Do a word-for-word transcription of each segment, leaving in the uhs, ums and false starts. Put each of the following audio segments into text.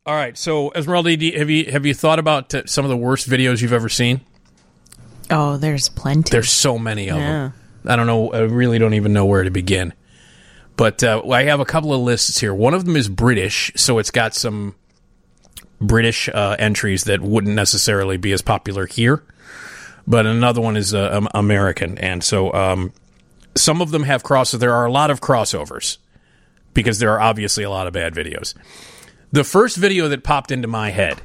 All right. So, Esmeralda, do you- have you have you thought about uh, some of the worst videos you've ever seen? Oh, there's plenty. There's so many of Yeah. them. I don't know. I really don't even know where to begin. But uh, I have a couple of lists here. One of them is British, so it's got some British uh, entries that wouldn't necessarily be as popular here. But another one is uh, um, American, and so um, some of them have crosses. There are a lot of crossovers because there are obviously a lot of bad videos. The first video that popped into my head,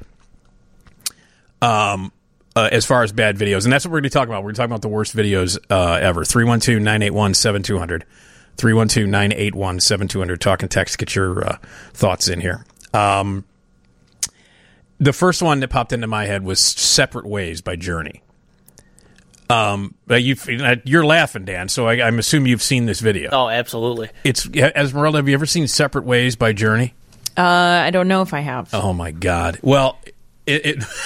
um, uh, as far as bad videos, and that's what we're going to talk about. We're going to talk about the worst videos uh, ever. three one two, nine eight one, seven two zero zero. three one two, nine eight one, seven two zero zero. Talk and text. Get your uh, thoughts in here. Um, the first one that popped into my head was Separate Ways by Journey. Um, you've, you're laughing, Dan, so I, I'm assuming you've seen this video. Oh, absolutely. It's Esmeralda, have you ever seen Separate Ways by Journey? Uh, I don't know if I have. Oh my God! Well, it,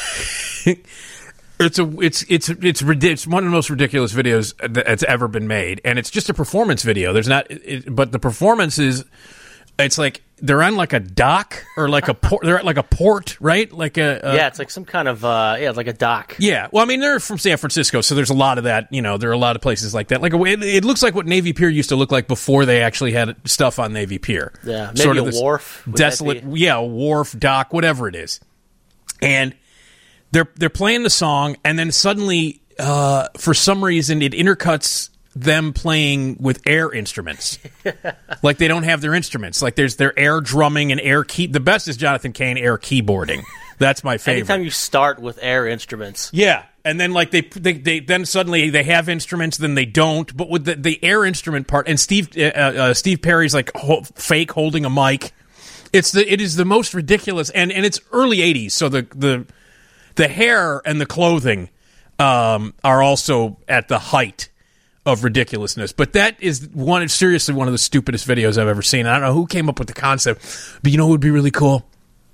it it's a it's it's it's it's one of the most ridiculous videos that's ever been made, and it's just a performance video. There's not, it, but the performance is, it's like they're on like a dock or like a port. They're at like a port, right? Like a, a yeah, it's like some kind of uh, yeah, like a dock. Yeah, well, I mean, they're from San Francisco, so there's a lot of that. You know, there are a lot of places like that. Like, it, it looks like what Navy Pier used to look like before they actually had stuff on Navy Pier. Yeah, maybe sort of a this wharf. Would desolate, that be? yeah, a wharf, dock, whatever it is. And they're they're playing the song, and then suddenly, uh, for some reason, it intercuts them playing with air instruments. Like they don't have their instruments. Like there's their air drumming and air key. The best is Jonathan Cain air keyboarding. That's my favorite. Anytime you start with air instruments. Yeah, and then like they they, they then suddenly they have instruments, then they don't. But with the, the air instrument part, and Steve uh, uh, Steve Perry's like ho- fake holding a mic. It's the it is the most ridiculous, and, and it's early eighties, so the the the hair and the clothing um, are also at the height of ridiculousness. But that is one seriously one of the stupidest videos I've ever seen. I don't know who came up with the concept, but you know what would be really cool?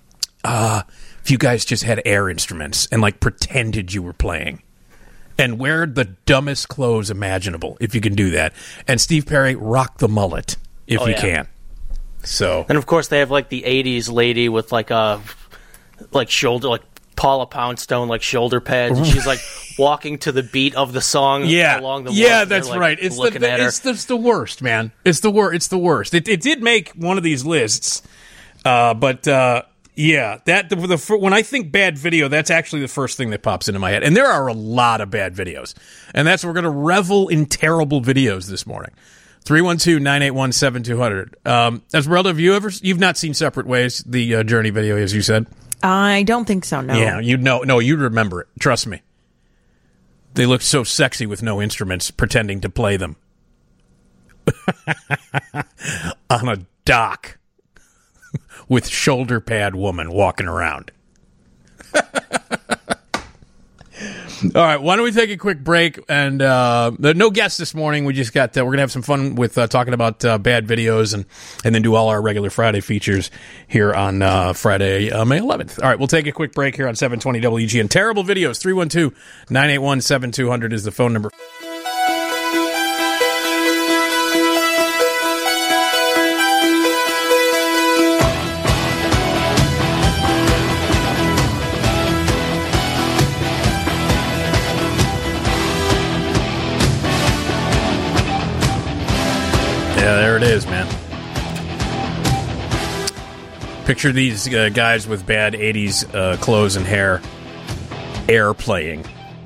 Uh, if you guys just had air instruments and like pretended you were playing and wear the dumbest clothes imaginable, if you can do that. And Steve Perry, rock the mullet if Oh, you yeah. can. So, And of course they have like the eighties lady with like a like shoulder like Paula Poundstone like shoulder pads, and she's like walking to the beat of the song yeah, along the yeah, wall. that's They're, like, right. It's the, looking at her. it's, the, it's the worst, man. It's the worst. It's the worst. It, it did make one of these lists, uh, but uh, yeah, that the, the when I think bad video, that's actually the first thing that pops into my head. And there are a lot of bad videos, and that's we're going to revel in terrible videos this morning. three one two, nine eight one, seven two zero zero. Um, Esmeralda, have you ever you've not seen Separate Ways, the uh, Journey video, as you said? I don't think so, no. Yeah, you know, no, you remember it. Trust me. They look so sexy with no instruments, pretending to play them on a dock with shoulder pad woman walking around. All right, why don't we take a quick break? And uh, no guests this morning. We just got uh, we're gonna have some fun with uh, talking about uh, bad videos, and and then do all our regular Friday features here on uh, Friday, uh, May eleventh. All right, we'll take a quick break here on seven twenty W G N. Terrible videos. three one two, nine eight one, seven two zero zero is the phone number. Yeah, there it is, man. Picture these uh, guys with bad eighties uh, clothes and hair air playing.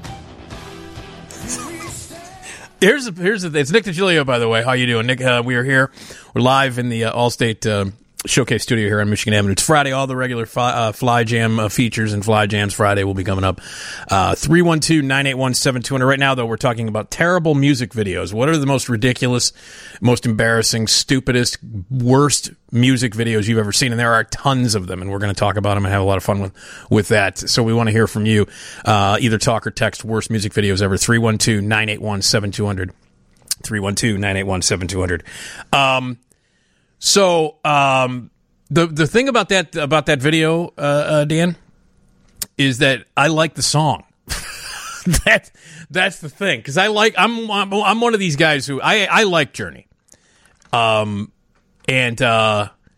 Here's a, here's a, it's Nick DiGilio, by the way. How you doing, Nick? Uh, we are here. We're live in the uh, Allstate uh, Showcase studio here on Michigan Avenue. It's Friday. All the regular fi- uh, Fly Jam uh, features and Fly Jams Friday will be coming up. Uh, three one two, nine eight one, seven two zero zero. Right now, though, we're talking about terrible music videos. What are the most ridiculous, most embarrassing, stupidest, worst music videos you've ever seen? And there are tons of them, and we're going to talk about them and have a lot of fun with, with that. So we want to hear from you. Uh, either talk or text worst music videos ever. three one two, nine eight one, seven two zero zero. three one two, nine eight one, seven two zero zero. Um, so, um, the the thing about that about that video, uh, uh, Dan, is that I like the song. that that's the thing, because I like I'm, I'm I'm one of these guys who I I like Journey, um, and uh,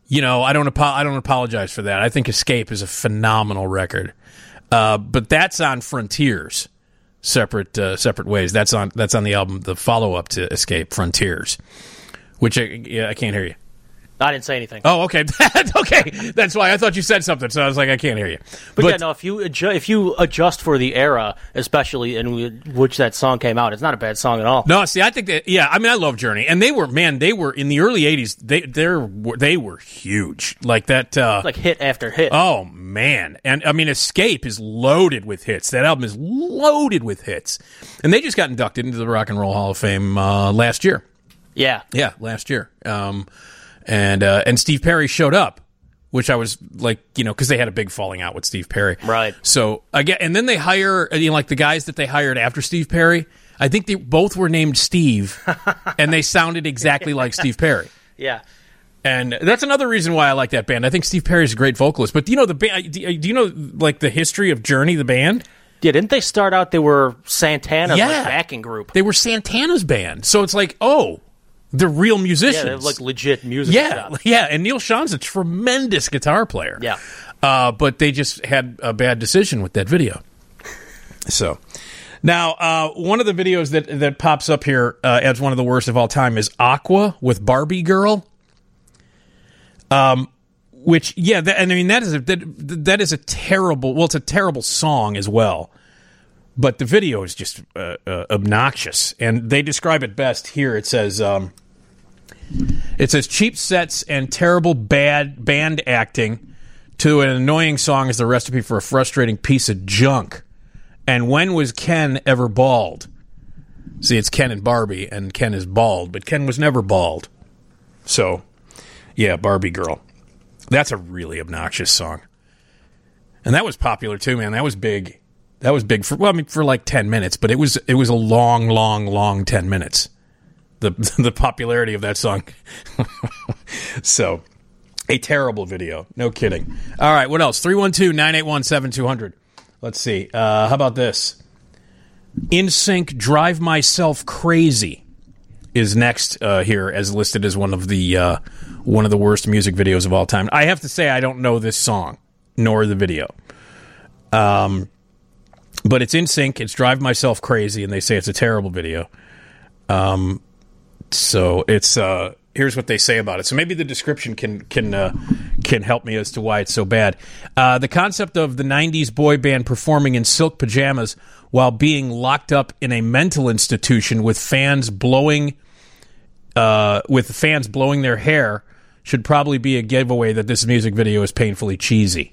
you know, I don't apo- I don't apologize for that. I think Escape is a phenomenal record. Uh, but that's on Frontiers, separate uh, separate ways. That's on that's on the album, the follow up to Escape, Frontiers, which I, yeah, I can't hear you. I didn't say anything. Oh, okay. okay. That's why I thought you said something, so I was like, I can't hear you. But, but yeah, no, if you, adju- if you adjust for the era, especially in which that song came out, it's not a bad song at all. No, see, I think that, yeah, I mean, I love Journey. And they were, man, they were, in the early eighties, they they're, they were huge. Like that. Uh, like hit after hit. Oh, man. And, I mean, Escape is loaded with hits. That album is loaded with hits. And they just got inducted into the Rock and Roll Hall of Fame uh, last year. Yeah. Yeah, last year. Um And uh, and Steve Perry showed up, which I was like, you know, because they had a big falling out with Steve Perry. Right. So, again, and then they hire, you know, like the guys that they hired after Steve Perry, I think they both were named Steve, and they sounded exactly like Steve Perry. Yeah. And that's another reason why I like that band. I think Steve Perry's a great vocalist. But do you know the band? Do you know, like, the history of Journey, the band? Yeah, didn't they start out, they were Santana's Yeah. like, backing group? They were Santana's band. So it's like, oh, they're real musicians. Yeah, they're like legit music Yeah, stuff. yeah, and Neil Sean's a tremendous guitar player. Yeah. Uh, but they just had a bad decision with that video. So, now, uh, one of the videos that, that pops up here uh, as one of the worst of all time is Aqua with Barbie Girl. Um, which, yeah, that, and I mean, that is, a, that, that is a terrible, well, it's a terrible song as well. But the video is just uh, uh, obnoxious, and they describe it best here. It says, um, it says cheap sets and terrible bad band acting to an annoying song is the recipe for a frustrating piece of junk. And when was Ken ever bald? See, it's Ken and Barbie, and Ken is bald, but Ken was never bald. So, yeah, Barbie Girl. That's a really obnoxious song. And that was popular too, man. That was big. That was big for, well, I mean, for like ten minutes, but it was it was a long, long, long ten minutes. The the popularity of that song. So, a terrible video. No kidding. All right, what else? three one two, nine eight one, seven two zero zero. Let's see. Uh, how about this? In Sync, Drive Myself Crazy is next uh, here, as listed as one of the uh, one of the worst music videos of all time. I have to say, I don't know this song, nor the video. Um... But it's In Sync. It's Drive Myself Crazy, and they say it's a terrible video. Um, so it's uh, here's what they say about it. So maybe the description can can uh, can help me as to why it's so bad. Uh, the concept of the nineties boy band performing in silk pajamas while being locked up in a mental institution with fans blowing uh, with fans blowing their hair should probably be a giveaway that this music video is painfully cheesy.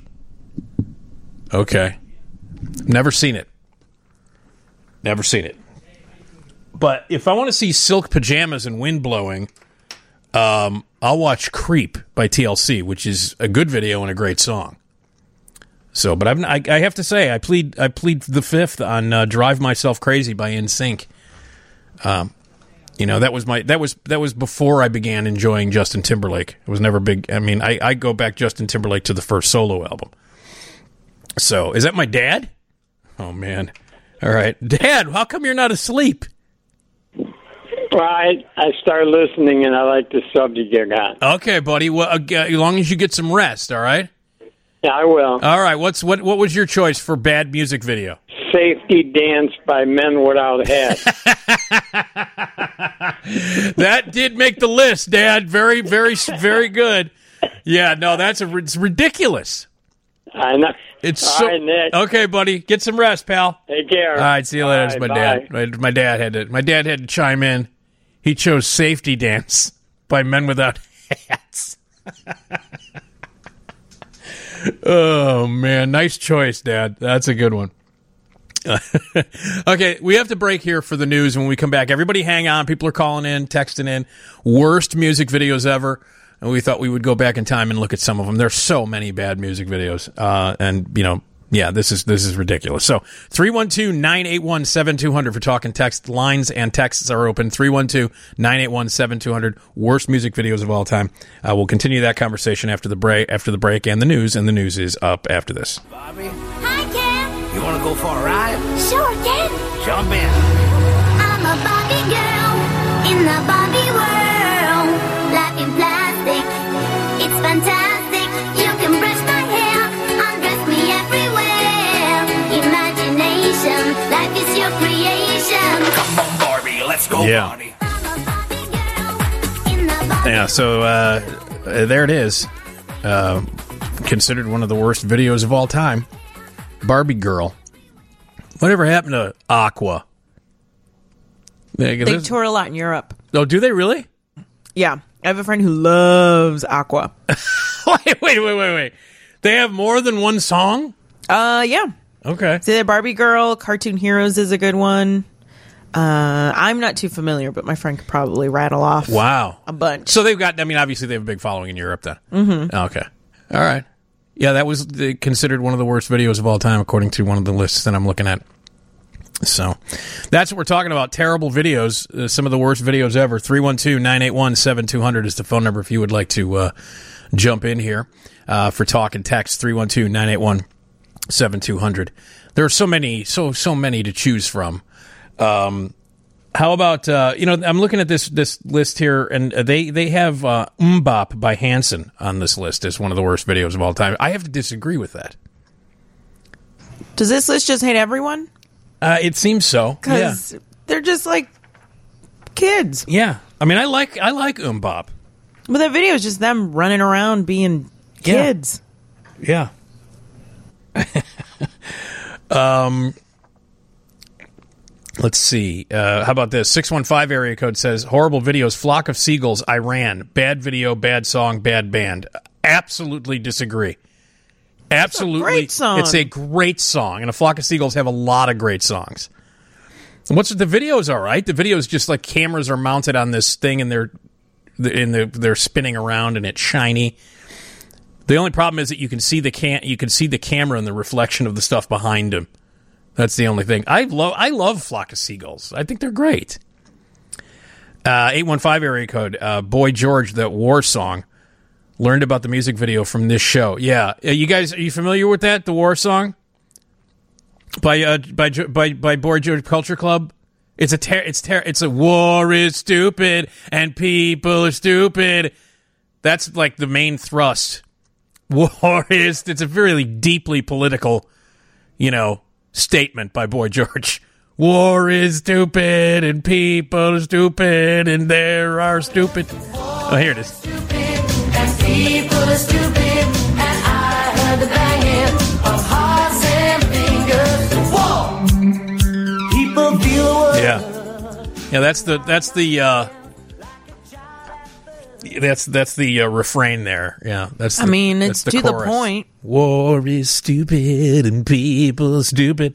Okay. Never seen it. Never seen it. But if I want to see silk pajamas and wind blowing, um, I'll watch Creep by T L C, which is a good video and a great song. So, but I've, I, I have to say, I plead I plead the fifth on uh, Drive Myself Crazy by In Sync. Um, you know, that was my that was that was before I began enjoying Justin Timberlake. It was never big. I mean, I, I go back Justin Timberlake to the first solo album. So, is that my dad? Oh, man. All right. Dad, how come you're not asleep? Well, I, I started listening, and I like the subject you got. Okay, buddy. Well, uh, as long as you get some rest, all right? Yeah, I will. All right. What's what? What was your choice for bad music video? Safety Dance by Men Without Hats. That did make the list, Dad. Very, very, very good. Yeah, no, that's a, it's ridiculous. I know. It's All so right, Nick. Okay, buddy. Get some rest, pal. Take care. All right, see you later. All It's right, my bye. dad. My, my dad had to. My dad had to chime in. He chose "Safety Dance" by Men Without Hats. Oh man, nice choice, Dad. That's a good one. Okay, we have to break here for the news. When we come back, everybody hang on. People are calling in, texting in. Worst music videos ever. And we thought we would go back in time and look at some of them. There's so many bad music videos. Uh, and, you know, yeah, this is this is ridiculous. So, three one two, nine eight one, seven two zero zero for talking text. Lines and texts are open. three one two, nine eight one, seven two zero zero. Worst music videos of all time. Uh, we'll continue that conversation after the break, after the break and the news. And the news is up after this. Bobby, Hi, Ken. you want to go for a ride? Sure, Ken. Jump in. I'm a Barbie girl in the Barbie world. Life in plastic, it's fantastic. Go Yeah. party. I'm a Barbie girl in the Barbie Yeah, so uh, there it is. Uh, considered one of the worst videos of all time. Barbie Girl. Whatever happened to Aqua? They, They tour a lot in Europe. oh, do they really? Yeah. I have a friend who loves Aqua. wait, wait, wait, wait, wait. They have more than one song? Uh, yeah. Okay. So the Barbie Girl, Cartoon Heroes is a good one. Uh, I'm not too familiar, but my friend could probably rattle off Wow. a bunch. So they've got, I mean, obviously they have a big following in Europe then. Mm-hmm. Okay. All right. Yeah, that was the, considered one of the worst videos of all time, according to one of the lists that I'm looking at. So that's what we're talking about. Terrible videos, uh, some of the worst videos ever. three one two, nine eight one, seven two zero zero is the phone number if you would like to uh, jump in here uh, for talk and text. three one two, nine eight one, seven two zero zero. There are so many, so, so many to choose from. Um, how about, uh, you know, I'm looking at this this list here, and they, they have uh, Mbop by Hanson on this list as one of the worst videos of all time. I have to disagree with that. Does this list just hate everyone? Uh, it seems so. Yeah. Because they're just like kids. Yeah. I mean, I like I like Mbop. But that video is just them running around being Yeah. kids. Yeah. um. Let's see. Uh, how about this? six one five area code says, horrible videos, Flock of Seagulls, Iran. Bad video, bad song, bad band. Absolutely disagree. Absolutely. great song. It's a great song. And A Flock of Seagulls have a lot of great songs. And what's the video's all right? The video's just like cameras are mounted on this thing and they're, and they're, they're spinning around and it's shiny. The only problem is that you can see the can you can see the camera and the reflection of the stuff behind him. That's the only thing. I love I love Flock of Seagulls. I think they're great. Uh, eight one five area code. Uh, Boy George, that war song. Learned about the music video from this show. Yeah, uh, you guys, are you familiar with that? The war song by uh, by by by Boy George Culture Club. It's a ter- it's ter- it's a war is stupid and people are stupid. That's like the main thrust. War is it's a really deeply political, you know, statement by Boy George. War is stupid and people are stupid and there are stupid. Oh, here it is. People are stupid, and I heard the banging of hearts and fingers. Whoa! People feel Yeah, yeah. That's the that's the uh, that's that's the uh, refrain there. Yeah, that's. The, I mean, that's it's the to the chorus. point. War is stupid and people are stupid.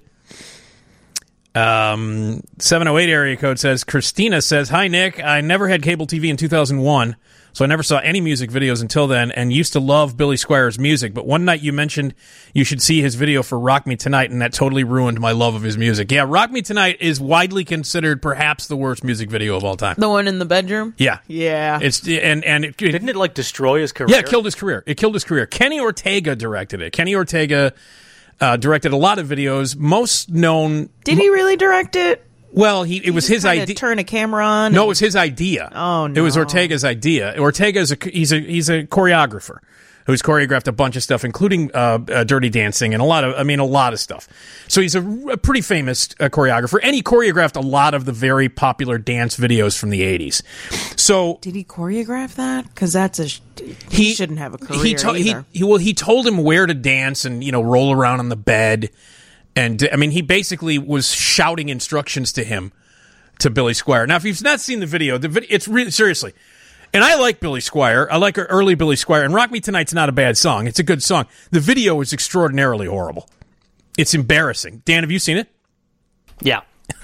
Um, seven oh eight area code says, Christina says, hi, Nick. I never had cable T V in two thousand one, so I never saw any music videos until then and used to love Billy Squier's music. But one night you mentioned you should see his video for Rock Me Tonight, and that totally ruined my love of his music. Yeah, Rock Me Tonight is widely considered perhaps the worst music video of all time. The one in the bedroom? Yeah. Yeah. It's and and it, Didn't it like destroy his career? yeah, it killed his career. It killed his career. Kenny Ortega directed it. Kenny Ortega uh, directed a lot of videos. Most known, Did he really direct it? well, he it was Just his kinda idea. Turn a camera on. No, it and- was his idea. Oh, It was no. Ortega's idea. Ortega is a he's a he's a choreographer who's choreographed a bunch of stuff, including uh, uh, Dirty Dancing and a lot of I mean a lot of stuff. So he's a, a pretty famous uh, choreographer, and he choreographed a lot of the very popular dance videos from the eighties. So Did he choreograph that? Because that's a. Sh- he, shouldn't have a career he, to- he, either. he well he told him where to dance and you know roll around on the bed, and I mean he basically was shouting instructions to him. To Billy Squier. Now, if you've not seen the video, the vid- it's really seriously, and I like Billy Squier. I like early Billy Squier, and Rock Me Tonight's not a bad song. It's a good song. The video is extraordinarily horrible. It's embarrassing. Dan, have you seen it? Yeah.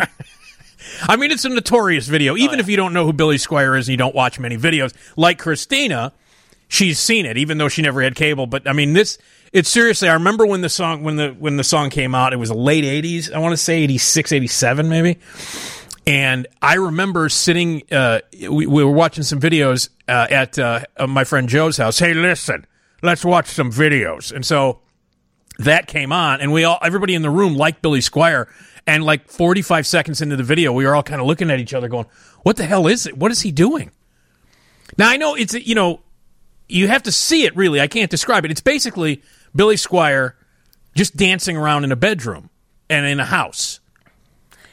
I mean, it's a notorious video. Even Oh, yeah. if you don't know who Billy Squier is and you don't watch many videos, like Christina, she's seen it, even though she never had cable. But I mean, this it's seriously. I remember when the song when the when the song came out. It was the late eighties. I want to say eighty-six, eighty-seven, maybe. And I remember sitting, uh, we, we were watching some videos uh, at uh, my friend Joe's house. Hey, listen, let's watch some videos. And so that came on, and we all, everybody in the room liked Billy Squier. And like forty-five seconds into the video, we were all kind of looking at each other, going, "What the hell is it? What is he doing?" Now I know it's you know, you have to see it. Really, I can't describe it. It's basically Billy Squier just dancing around in a bedroom and in a house.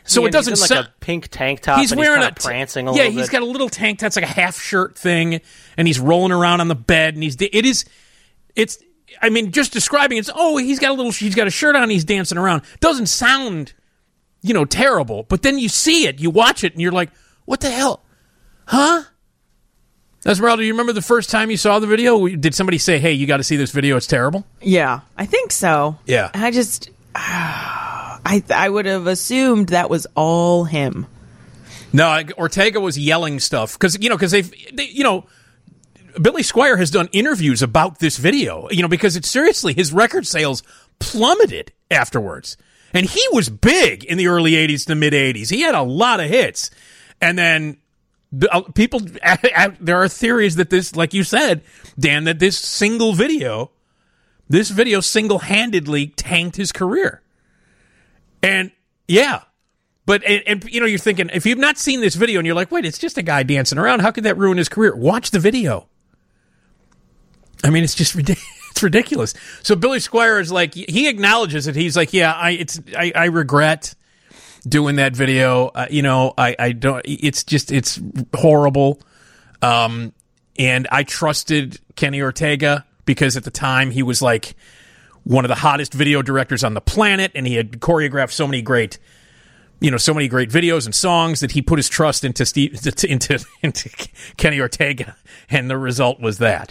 So Yeah, it doesn't he's in, like sound. a pink tank top. He's and wearing he's a kinda prancing a yeah. little He's bit. got a little tank that's like a half shirt thing, and he's rolling around on the bed, and he's it is it's. I mean, just describing it's. Oh, he's got a little. He's got a shirt on. And he's dancing around. Doesn't sound, you know, terrible. But then you see it, you watch it, and you're like, what the hell, huh? Esmeralda, do you remember the first time you saw the video? Did somebody say, "Hey, you got to see this video. It's terrible"? Yeah, I think so. Yeah. I just, I I would have assumed that was all him. No, I- Ortega was yelling stuff because you know because they've they, you know Billy Squier has done interviews about this video, you know, because it's seriously his record sales plummeted afterwards, and he was big in the early eighties to mid eighties. He had a lot of hits, and then the, uh, people there are theories that this, like you said, Dan, that this single video, this video single handedly tanked his career, and yeah. But, and, and, you know, you're thinking, if you've not seen this video and you're like, wait, it's just a guy dancing around, how could that ruin his career? Watch the video. I mean, it's just ridiculous. It's ridiculous. So Billy Squier is like, he acknowledges it. He's like, yeah, I it's I, I regret doing that video. Uh, you know, I, I don't, it's just, it's horrible. Um, and I trusted Kenny Ortega because at the time he was like one of the hottest video directors on the planet, and he had choreographed so many great you know, so many great videos and songs that he put his trust into Steve, into into Kenny Ortega, and the result was that.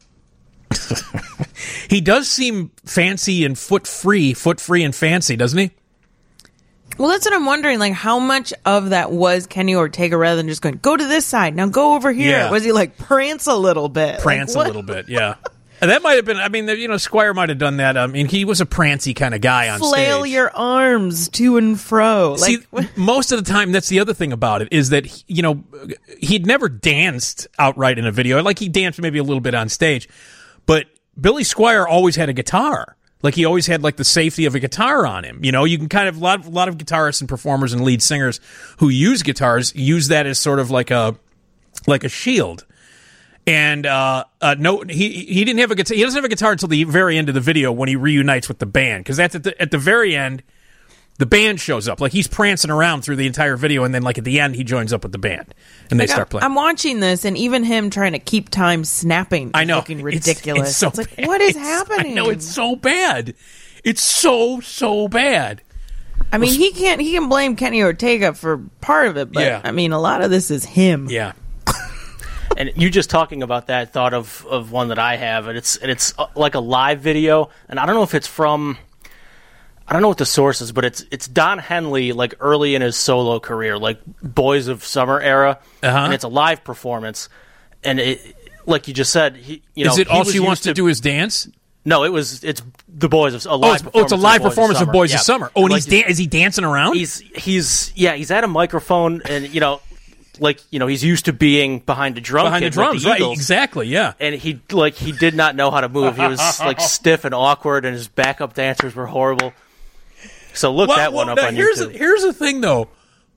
He does seem fancy and foot free, foot free and fancy, doesn't he? Well, that's what I'm wondering. Like, how much of that was Kenny Ortega rather than just going, go to this side, now go over here? Yeah. Was he like prance a little bit? Prance like, a little bit, yeah. And that might have been, I mean, you know, Squier might have done that. I mean, he was a prancy kind of guy on Flail stage. your arms to and fro. Like, See, most of the time, that's the other thing about it, is that, you know, he'd never danced outright in a video. Like, he danced maybe a little bit on stage. But Billy Squier always had a guitar. Like, he always had, like, the safety of a guitar on him. You know, you can kind of, a lot, a lot of guitarists and performers and lead singers who use guitars use that as sort of like a, like a shield. And uh, uh, no, he he didn't have a guitar. He doesn't have a guitar until the very end of the video when he reunites with the band, because that's at the at the very end. The band shows up, like he's prancing around through the entire video, and then like at the end he joins up with the band and they like, start playing. I'm watching this, and even him trying to keep time snapping. I know, looking It's- ridiculous. It's, so It's like, bad. what is It's- happening? I know, it's so bad. It's so so bad. I mean, he can't. He can blame Kenny Ortega for part of it, but Yeah. I mean, a lot of this is him. Yeah. And you just talking about that thought of, of one that I have, and it's and it's uh, like a live video, and I don't know if it's from, I don't know what the source is, but it's it's Don Henley, like early in his solo career, like Boys of Summer era, Uh-huh. and it's a live performance, and it, like you just said, he, you know, Is it he all was she wants used to do is dance? No, it was it's the Boys of a Oh, live it's, oh, it's a live performance of Boys Yeah. of Summer. Oh, and Like, he's dan- is he dancing around? He's he's yeah, he's at a microphone, and you know, like you know, he's used to being behind a drum behind the kit with drums, the right? Eagles. Exactly, yeah. And he like he did not know how to move. He was like stiff and awkward, and his backup dancers were horrible. So look Well, that one well, up now on here's YouTube. The, here's the thing, though.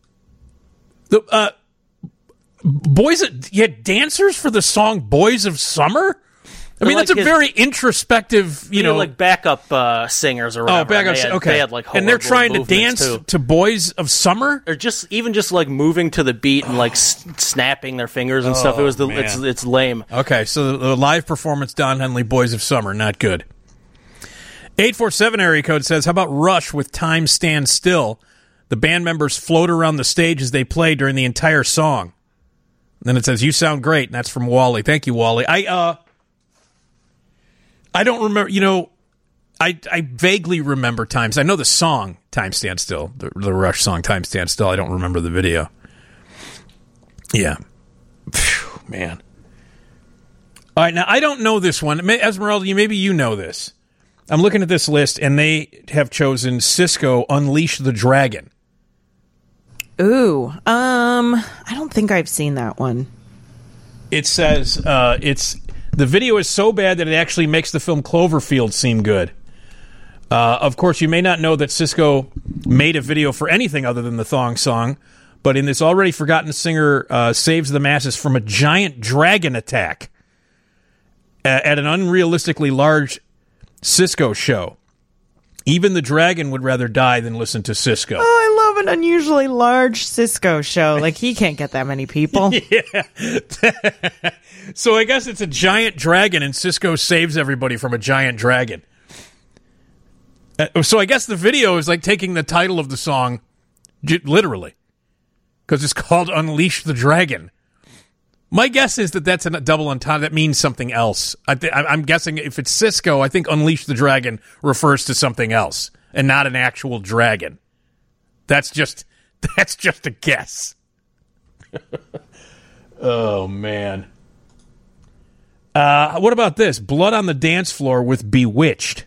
The uh, boys, you had dancers for the song "Boys of Summer." I mean, Like that's a his- very introspective, you You know, know, like backup uh, singers or whatever. oh, back and up, they had, okay, They had, like, and they're horrible trying to movements, dance too. to "Boys of Summer." Or just even just like moving to the beat and like s- snapping their fingers and stuff. It was the man. it's it's lame. Okay, so the, the live performance, Don Henley, "Boys of Summer," not good. eight four seven area code says, how about Rush with "Time Stand Still"? The band members float around the stage as they play during the entire song. Then it says, "You sound great," and that's from Wally. Thank you, Wally. I uh, I don't remember. You know, I I vaguely remember times. I know the song "Time Stand Still," the, the Rush song "Time Stand Still." I don't remember the video. Yeah, Phew, man. All right, now I don't know this one. May- Esmeralda, you maybe you know this. I'm looking at this list, and they have chosen Cisco "Unleash the Dragon." Ooh, um, I don't think I've seen that one. It says uh, it's the video is so bad that it actually makes the film Cloverfield seem good. Uh, of course, you may not know that Cisco made a video for anything other than the Thong Song, but in this already forgotten singer uh, saves the masses from a giant dragon attack at, at an unrealistically large Cisco show. Even the dragon would rather die than listen to Cisco. Oh, I love an unusually large Cisco show. Like, he can't get that many people. Yeah. So I guess it's a giant dragon, and Cisco saves everybody from a giant dragon. Uh, so I guess the video is like taking the title of the song j- literally, because it's called Unleash the Dragon. My guess is that that's a double entendre. That means something else. I th- I'm guessing if it's Cisco, I think Unleash the Dragon refers to something else and not an actual dragon. That's just that's just a guess. Oh, man. Uh, what about this? Blood on the Dance Floor with Bewitched.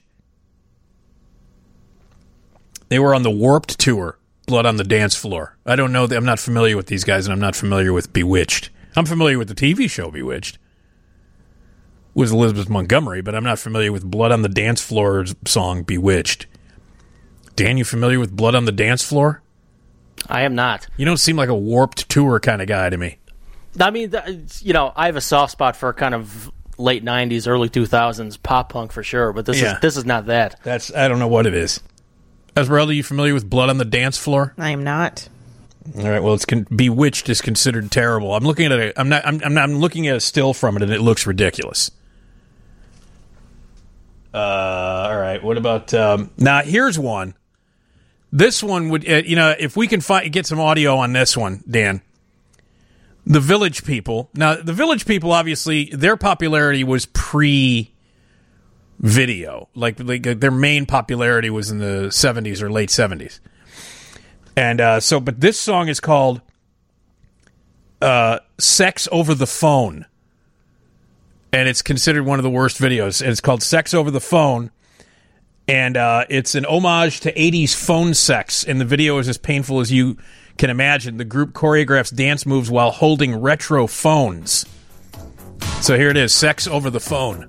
They were on the Warped Tour, Blood on the Dance Floor. I don't know. I'm not familiar with these guys, and I'm not familiar with Bewitched. I'm familiar with the T V show Bewitched with Elizabeth Montgomery, but I'm not familiar with Blood on the Dance Floor's song Bewitched. Dan, you familiar with Blood on the Dance Floor? I am not. You don't seem like a Warped Tour kind of guy to me. I mean, th- you know, I have a soft spot for kind of late nineties, early two thousands pop punk for sure, but this Yeah. is this is not that. That's I don't know what it is. Esmeralda, you familiar with Blood on the Dance Floor? I am not. All right. Well, it's con- Bewitched is considered terrible. I'm looking at a. I'm not. I'm, I'm not. I'm looking at a still from it, and it looks ridiculous. Uh. All right. What about um, now? Here's one. This one would. Uh, you know, if we can find get some audio on this one, Dan. The Village People. Now, the Village People, obviously, their popularity was pre-video. Like, like their main popularity was in the seventies or late seventies. And uh, so, but this song is called uh, Sex Over the Phone. And it's considered one of the worst videos. And it's called Sex Over the Phone. And uh, it's an homage to eighties phone sex. And the video is as painful as you can imagine. The group choreographs dance moves while holding retro phones. So here it is, Sex Over the Phone.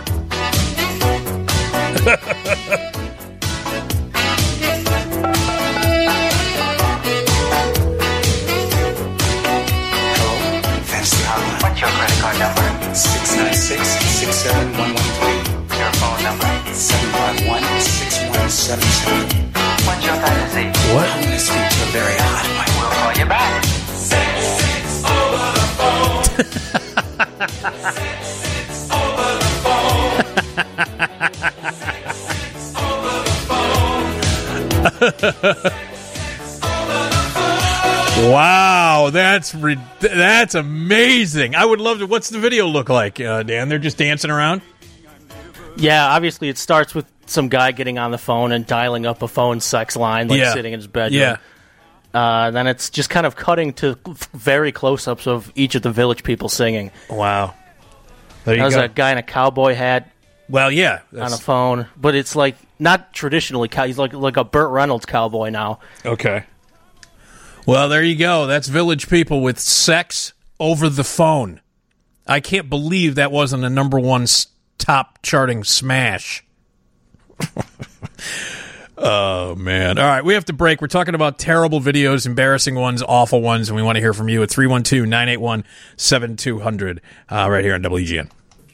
What's your credit card number? six nine six, six seven one one three. Your phone number? seven five one, six one seven seven. What's your fantasy? What? I want to speak to a very hot wife. We'll call you back. Sex, sex over the phone. Sex, sex over the phone. Sex over the phone. Wow, that's re- that's amazing. I would love to. What's the video look like, uh, Dan? They're just dancing around? Yeah, obviously it starts with some guy getting on the phone and dialing up a phone sex line, like Yeah. sitting in his bedroom. Yeah. Uh, then it's just kind of cutting to very close-ups of each of the Village People singing. Wow. There you There's go. a guy in a cowboy hat Well, yeah. on a that's- phone, but it's like not traditionally cow. He's like like a Burt Reynolds cowboy now. Okay. Well, there you go. That's Village People with Sex Over the Phone. I can't believe that wasn't a number one s- top charting smash. Oh, man. All right, we have to break. We're talking about terrible videos, embarrassing ones, awful ones, and we want to hear from you at three one two, nine eight one, seven two zero zero uh, right here on W G N.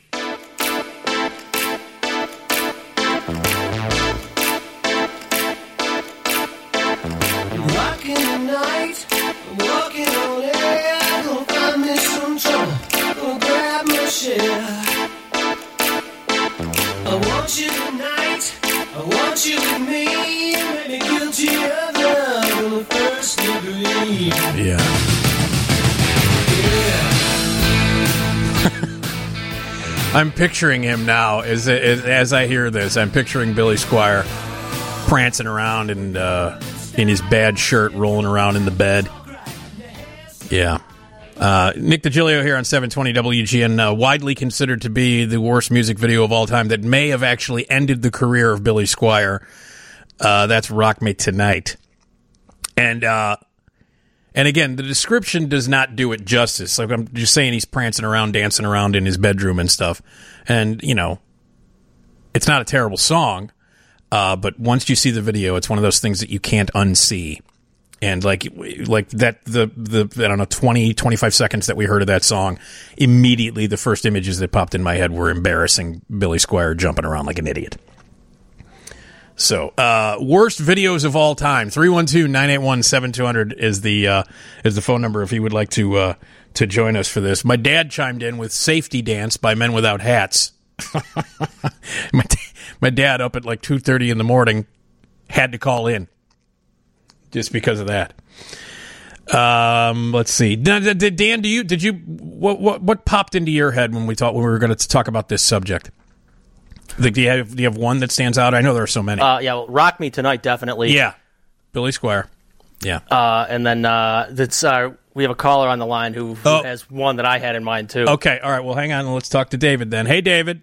Rocking the night, walking on air, gonna find me some trouble, gonna grab my share. I want you tonight, I want you with me, make me guilty of love on the first degree. Yeah. I'm picturing him now as, as as I hear this. I'm picturing Billy Squier prancing around and uh, in his bad shirt, rolling around in the bed. Yeah. Uh, Nick DiGilio here on seven twenty W G N, uh, widely considered to be the worst music video of all time that may have actually ended the career of Billy Squier. Uh, that's Rock Me Tonight. And uh, and again, the description does not do it justice. Like, I'm just saying he's prancing around, dancing around in his bedroom and stuff. And, you know, it's not a terrible song, uh, but once you see the video, it's one of those things that you can't unsee. And like like that, the, the I don't know, twenty, twenty-five seconds that we heard of that song, immediately the first images that popped in my head were embarrassing Billy Squier jumping around like an idiot. So, uh, worst videos of all time. three one two, nine eight one, seven two zero zero is the uh, is the phone number if you would like to uh, to join us for this. My dad chimed in with Safety Dance by Men Without Hats. my, my dad up at like two thirty in the morning had to call in just because of that. Um, let's see. Dan, Dan, do you did you what what what popped into your head when we thought when we were going to talk about this subject? Do you have do you have one that stands out? I know there are so many. Uh, yeah, well, Rock Me Tonight, definitely. Yeah, Billy Squier. Yeah, uh, and then uh, that's uh, we have a caller on the line who, who oh. has one that I had in mind too. Okay, all right. Well, hang on. Let's talk to David then. Hey, David.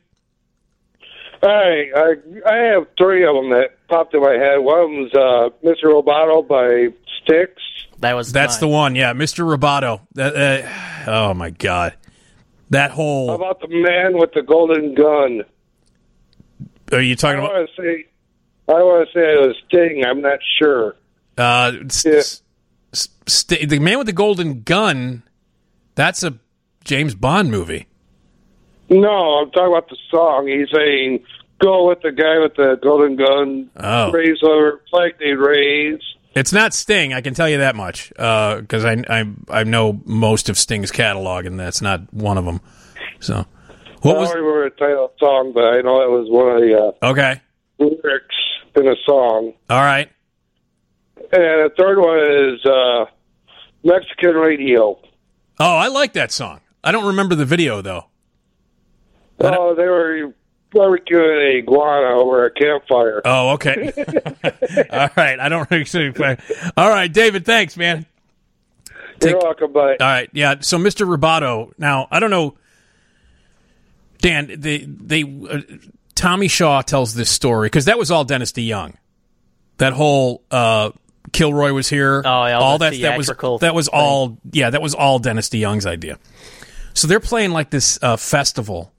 Hey, I I have three of them that popped in my head. One was uh, Mister Roboto by Styx. That was that's mine. the one. Yeah, Mister Roboto. That, uh, oh my God, that whole. How about the Man with the Golden Gun? Are you talking I about? Want to say, I want to say it was Sting. I'm not sure. Uh, st- Yeah. st- st- the Man with the Golden Gun. That's a James Bond movie. No, I'm talking about the song. He's saying, "Go with the guy with the golden gun. Oh. Raise whatever flag they raise." It's not Sting, I can tell you that much, because I, I I know most of Sting's catalog, and that's not one of them. So, what I was? don't remember the title of the song, but I know it was one of the uh, Okay, lyrics in a song. all right. And the third one is uh, Mexican Radio. Oh, I like that song. I don't remember the video though. Oh, they were barbecuing an iguana over a campfire. Oh, okay. All right, I don't really. All right, David. Thanks, man. You're Take- welcome, bye. All right, yeah. So, Mister Roboto. Now, I don't know, Dan. They they uh, Tommy Shaw tells this story because that was all Dennis DeYoung. That whole uh, Kilroy was here. Oh, yeah, all all the that that was theatrical that was thing. all. Yeah, that was all Dennis DeYoung's idea. So they're playing like this uh, festival,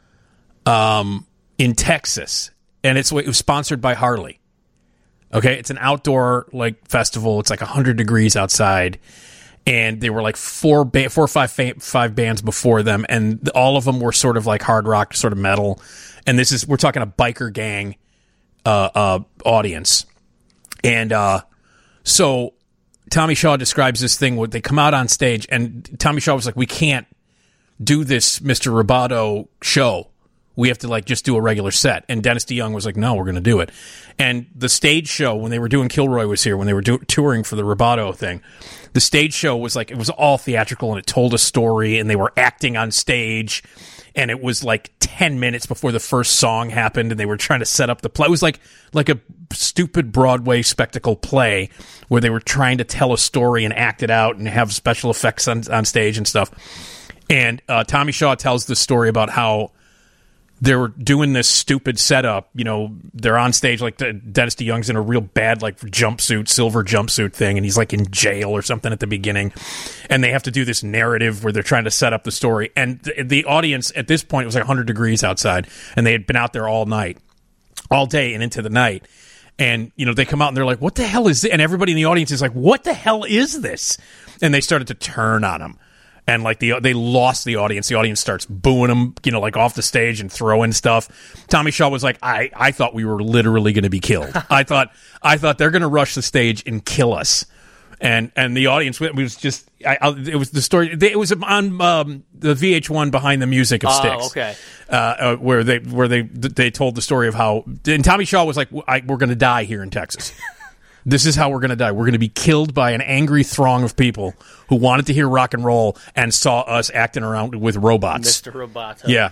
um, in Texas, and it's it was sponsored by Harley. Okay, it's an outdoor like festival. It's like a hundred degrees outside. And they were like four, ba- four or five, fa- five bands before them, and all of them were sort of like hard rock, sort of metal. And this is we're talking a biker gang uh, uh, audience, and uh, so Tommy Shaw describes this thing where they come out on stage, and Tommy Shaw was like, "We can't do this Mister Roboto show. We have to like just do a regular set." And Dennis DeYoung was like, "No, we're going to do it." And the stage show when they were doing Kilroy was here when they were do- touring for the Roboto thing. The stage show was like, it was all theatrical and it told a story and they were acting on stage and it was like ten minutes before the first song happened and they were trying to set up the play. It was like, like a stupid Broadway spectacle play where they were trying to tell a story and act it out and have special effects on, on stage and stuff. And uh, Tommy Shaw tells the story about how they were doing this stupid setup. You know, they're on stage like the, Dennis DeYoung's in a real bad like jumpsuit, silver jumpsuit thing, and he's like in jail or something at the beginning. And they have to do this narrative where they're trying to set up the story. And the, the audience at this point, it was like one hundred degrees outside, and they had been out there all night, all day and into the night. And, you know, they come out and they're like, what the hell is this? And everybody in the audience is like, what the hell is this? And they started to turn on him. And like the they lost the audience. The audience starts booing them, you know, like off the stage and throwing stuff. Tommy Shaw was like, I, I thought we were literally going to be killed. I thought I thought they're going to rush the stage and kill us. And and the audience was just I, I, it was the story. It was on um, the V H one Behind the Music of Styx. Oh, okay. Uh, uh, where they where they they told the story of how and Tommy Shaw was like, I, we're going to die here in Texas. This is how we're going to die. We're going to be killed by an angry throng of people who wanted to hear rock and roll and saw us acting around with robots. Mister Roboto. Yeah.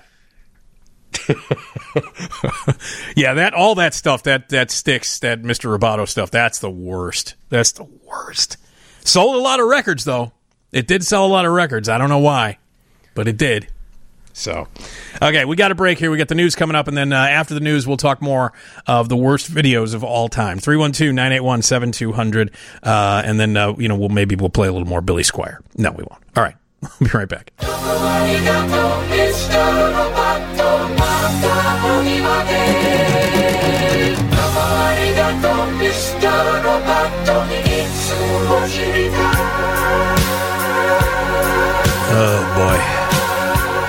Yeah, that all that stuff, that that Styx, that Mister Roboto stuff, that's the worst. That's the worst. Sold a lot of records, though. It did sell a lot of records. I don't know why, but it did. So, okay, we got a break here. We got the news coming up, and then uh, after the news, we'll talk more of the worst videos of all time. three one two, nine eight one, seven two zero zero, uh, and then, uh, you know, we'll maybe we'll play a little more Billy Squier. No, we won't. All right, we'll be right back. Oh, boy.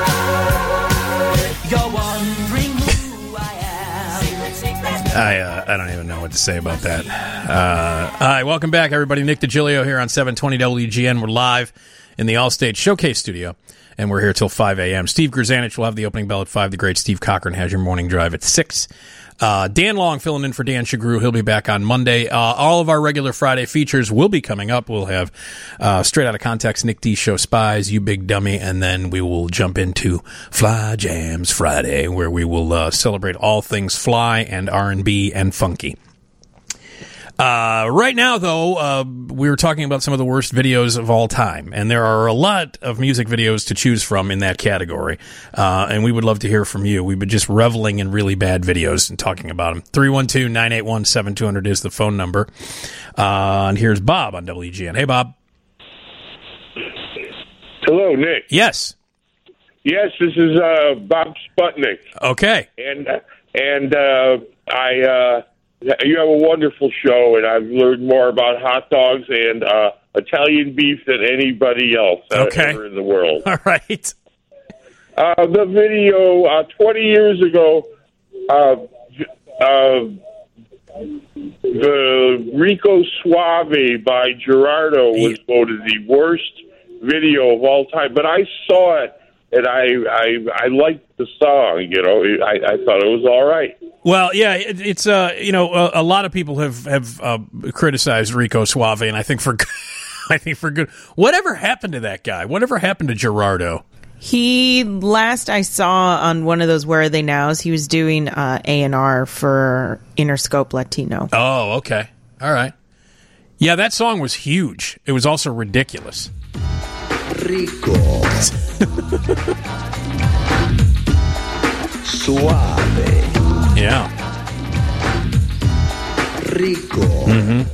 I, uh, I don't even know what to say about that. Uh, all right, welcome back, everybody. Nick DiGilio here on seven twenty W G N. We're live in the Allstate Showcase studio, and we're here till five a.m. Steve Grzanich will have the opening bell at five. The great Steve Cochran has your morning drive at six. Uh, Dan Long filling in for Dan Shagru. He'll be back on Monday. Uh, all of our regular Friday features will be coming up. We'll have uh, Straight Outta Context, Nick D Show Spies, You Big Dummy, and then we will jump into Fly Jams Friday, where we will uh, celebrate all things fly and R and B and funky. Uh, right now, though, uh, we were talking about some of the worst videos of all time, and there are a lot of music videos to choose from in that category, uh, and we would love to hear from you. We've been just reveling in really bad videos and talking about them. three one two, nine eight one, seven two zero zero is the phone number, uh, and here's Bob on W G N. Hey, Bob. Hello, Nick. Yes. Yes, this is uh, Bob Sputnik. Okay. And, uh, and uh, I... Uh, You have a wonderful show, and I've learned more about hot dogs and uh, Italian beef than anybody else uh, Okay. ever in the world. All right. Uh, the video uh, twenty years ago, uh, uh, the Rico Suave by Gerardo was voted the worst video of all time. But I saw it, and I I, I liked the song. You know, I, I thought it was all right. Well, yeah, it, it's uh, you know, a, a lot of people have have uh, criticized Rico Suave, and I think for I think for good. Whatever happened to that guy? Whatever happened to Gerardo? He, last I saw on one of those Where Are They Nows, he was doing uh, A and R for Interscope Latino. Oh, okay, all right. Yeah, that song was huge. It was also ridiculous. Rico Suave. Yeah. Rico. Mm-hmm.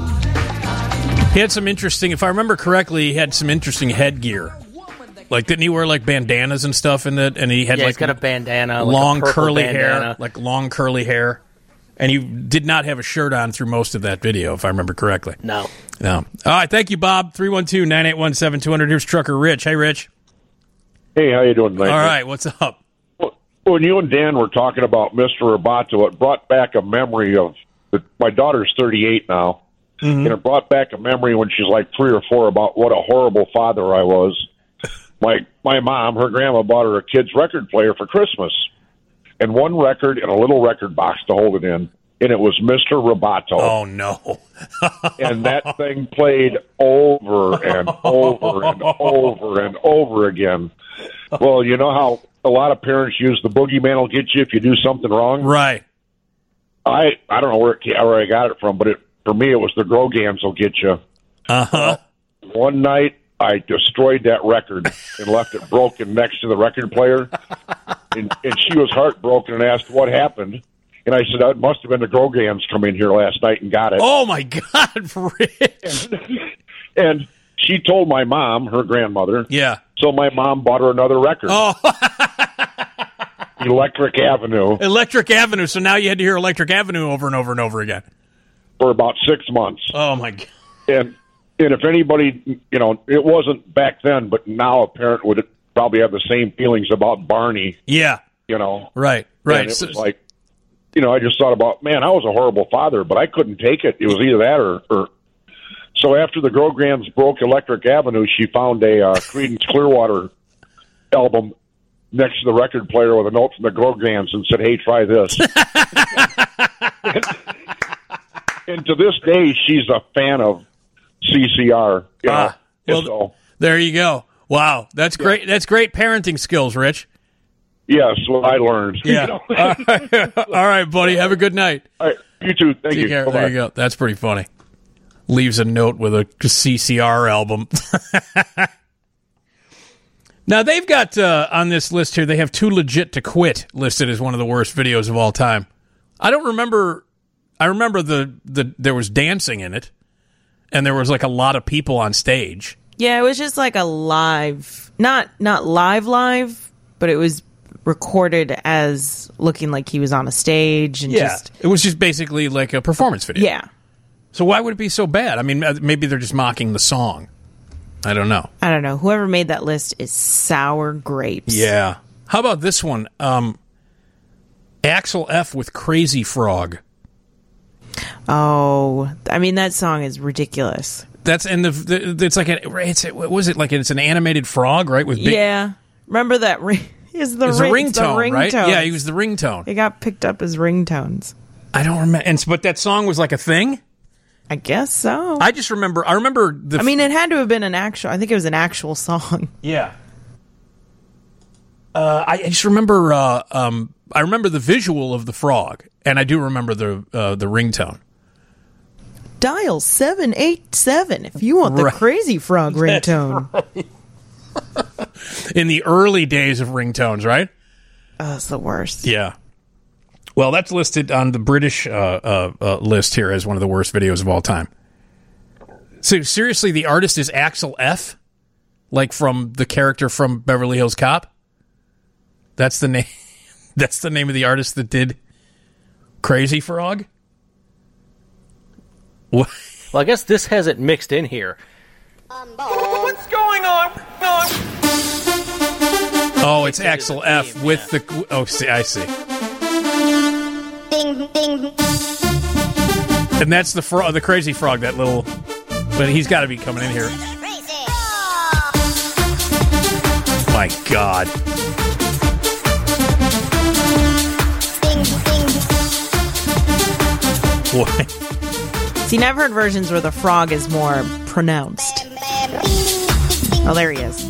He had some interesting, if I remember correctly, he had some interesting headgear. Like, didn't he wear, like, bandanas and stuff in it? And he had, yeah, like, he's got a bandana, like long a purple curly bandana. hair. Like, long curly hair. And he did not have a shirt on through most of that video, if I remember correctly. No. No. All right, thank you, Bob. three one two, nine eight one, seven two zero zero. Here's Trucker Rich. Hey, Rich. Hey, how you doing tonight? All right, what's up? When you and Dan were talking about Mister Roboto, it brought back a memory of the, my daughter's thirty-eight now, mm-hmm. and it brought back a memory when she's like three or four about what a horrible father I was. My my mom, her grandma bought her a kid's record player for Christmas, and one record and a little record box to hold it in, and it was Mister Roboto. Oh no! And that thing played over and over and over and over again. Well, you know how a lot of parents use the boogeyman will get you if you do something wrong? Right. I I don't know where, it, where I got it from, but it, for me it was the Grogans will get you. Uh-huh. Uh, one night I destroyed that record and left it broken next to the record player. And, and she was heartbroken and asked what happened. And I said, it must have been the Grogans come in here last night and got it. Oh, my God, Rich. And, and she told my mom, her grandmother. Yeah. So my mom bought her another record. Oh. Electric Avenue. Electric Avenue. So now you had to hear Electric Avenue over and over and over again. For about six months. Oh, my God. And and if anybody, you know, it wasn't back then, but now a parent would probably have the same feelings about Barney. Yeah. You know. Right, right. And it was like, you know, I just thought about, man, I was a horrible father, but I couldn't take it. It was either that or... or so after the Grogans broke Electric Avenue, she found a uh, Creedence Clearwater album next to the record player with a note from the Grogans and said, hey, try this. and, and to this day, she's a fan of C C R. You know? Ah, well, so, there you go. Wow, that's yeah. great. That's great parenting skills, Rich. Yes, what I learned. Yeah. You know? All right. All right, buddy. Have a good night. All right. You too. Thank Take you. care. Bye-bye. There you go. That's pretty funny. Leaves a note with a C C R album. Now, they've got, uh, on this list here, they have Too Legit to Quit listed as one of the worst videos of all time. I don't remember, I remember the, the there was dancing in it, and there was, like, a lot of people on stage. Yeah, it was just like a live, not not live live, but it was recorded as looking like he was on a stage. And Yeah, just, it was just basically like a performance video. Yeah. So why would it be so bad? I mean, maybe they're just mocking the song. I don't know. I don't know. Whoever made that list is sour grapes. Yeah. How about this one? Um, Axel F with Crazy Frog. Oh, I mean, that song is ridiculous. That's and the, the it's like a it's what was it like? It's an animated frog, right? With big, Yeah. Remember that ring? Is the, It was a ring, it's the ringtone, right? ringtone. Yeah, he was the ringtone. It got picked up as ringtones. I don't remember. And but that song was like a thing. I guess so. I just remember. I remember the. I mean, it had to have been an actual. I think it was an actual song. Yeah. Uh, I, I just remember. Uh, um, I remember the visual of the frog, and I do remember the uh, the ringtone. Dial seven eight seven if you want the Right. Crazy Frog ringtone. Right. In the early days of ringtones, right? Oh, that's the worst. Yeah. Well, that's listed on the British uh, uh, uh, list here as one of the worst videos of all time. So seriously, the artist is Axel F, like from the character from Beverly Hills Cop. That's the name. That's the name of the artist that did Crazy Frog. What? Well, I guess this has it mixed in here. What's going on? Oh, it's Axel F with the. Oh, see, I see. And that's the fro- the Crazy Frog. That little. But he's got to be coming in here. My God. What? See, now I've heard versions where the frog is more pronounced. Oh, there he is.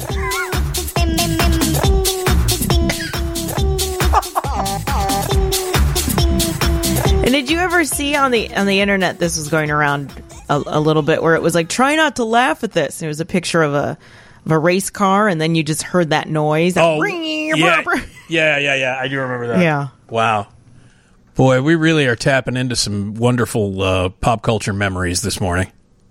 And did you ever see on the on the internet, this was going around a, a little bit, where it was like, try not to laugh at this. And it was a picture of a of a race car, and then you just heard that noise. Oh, yeah, yeah, yeah, yeah. I do remember that. Yeah. Wow. Boy, we really are tapping into some wonderful uh, pop culture memories this morning.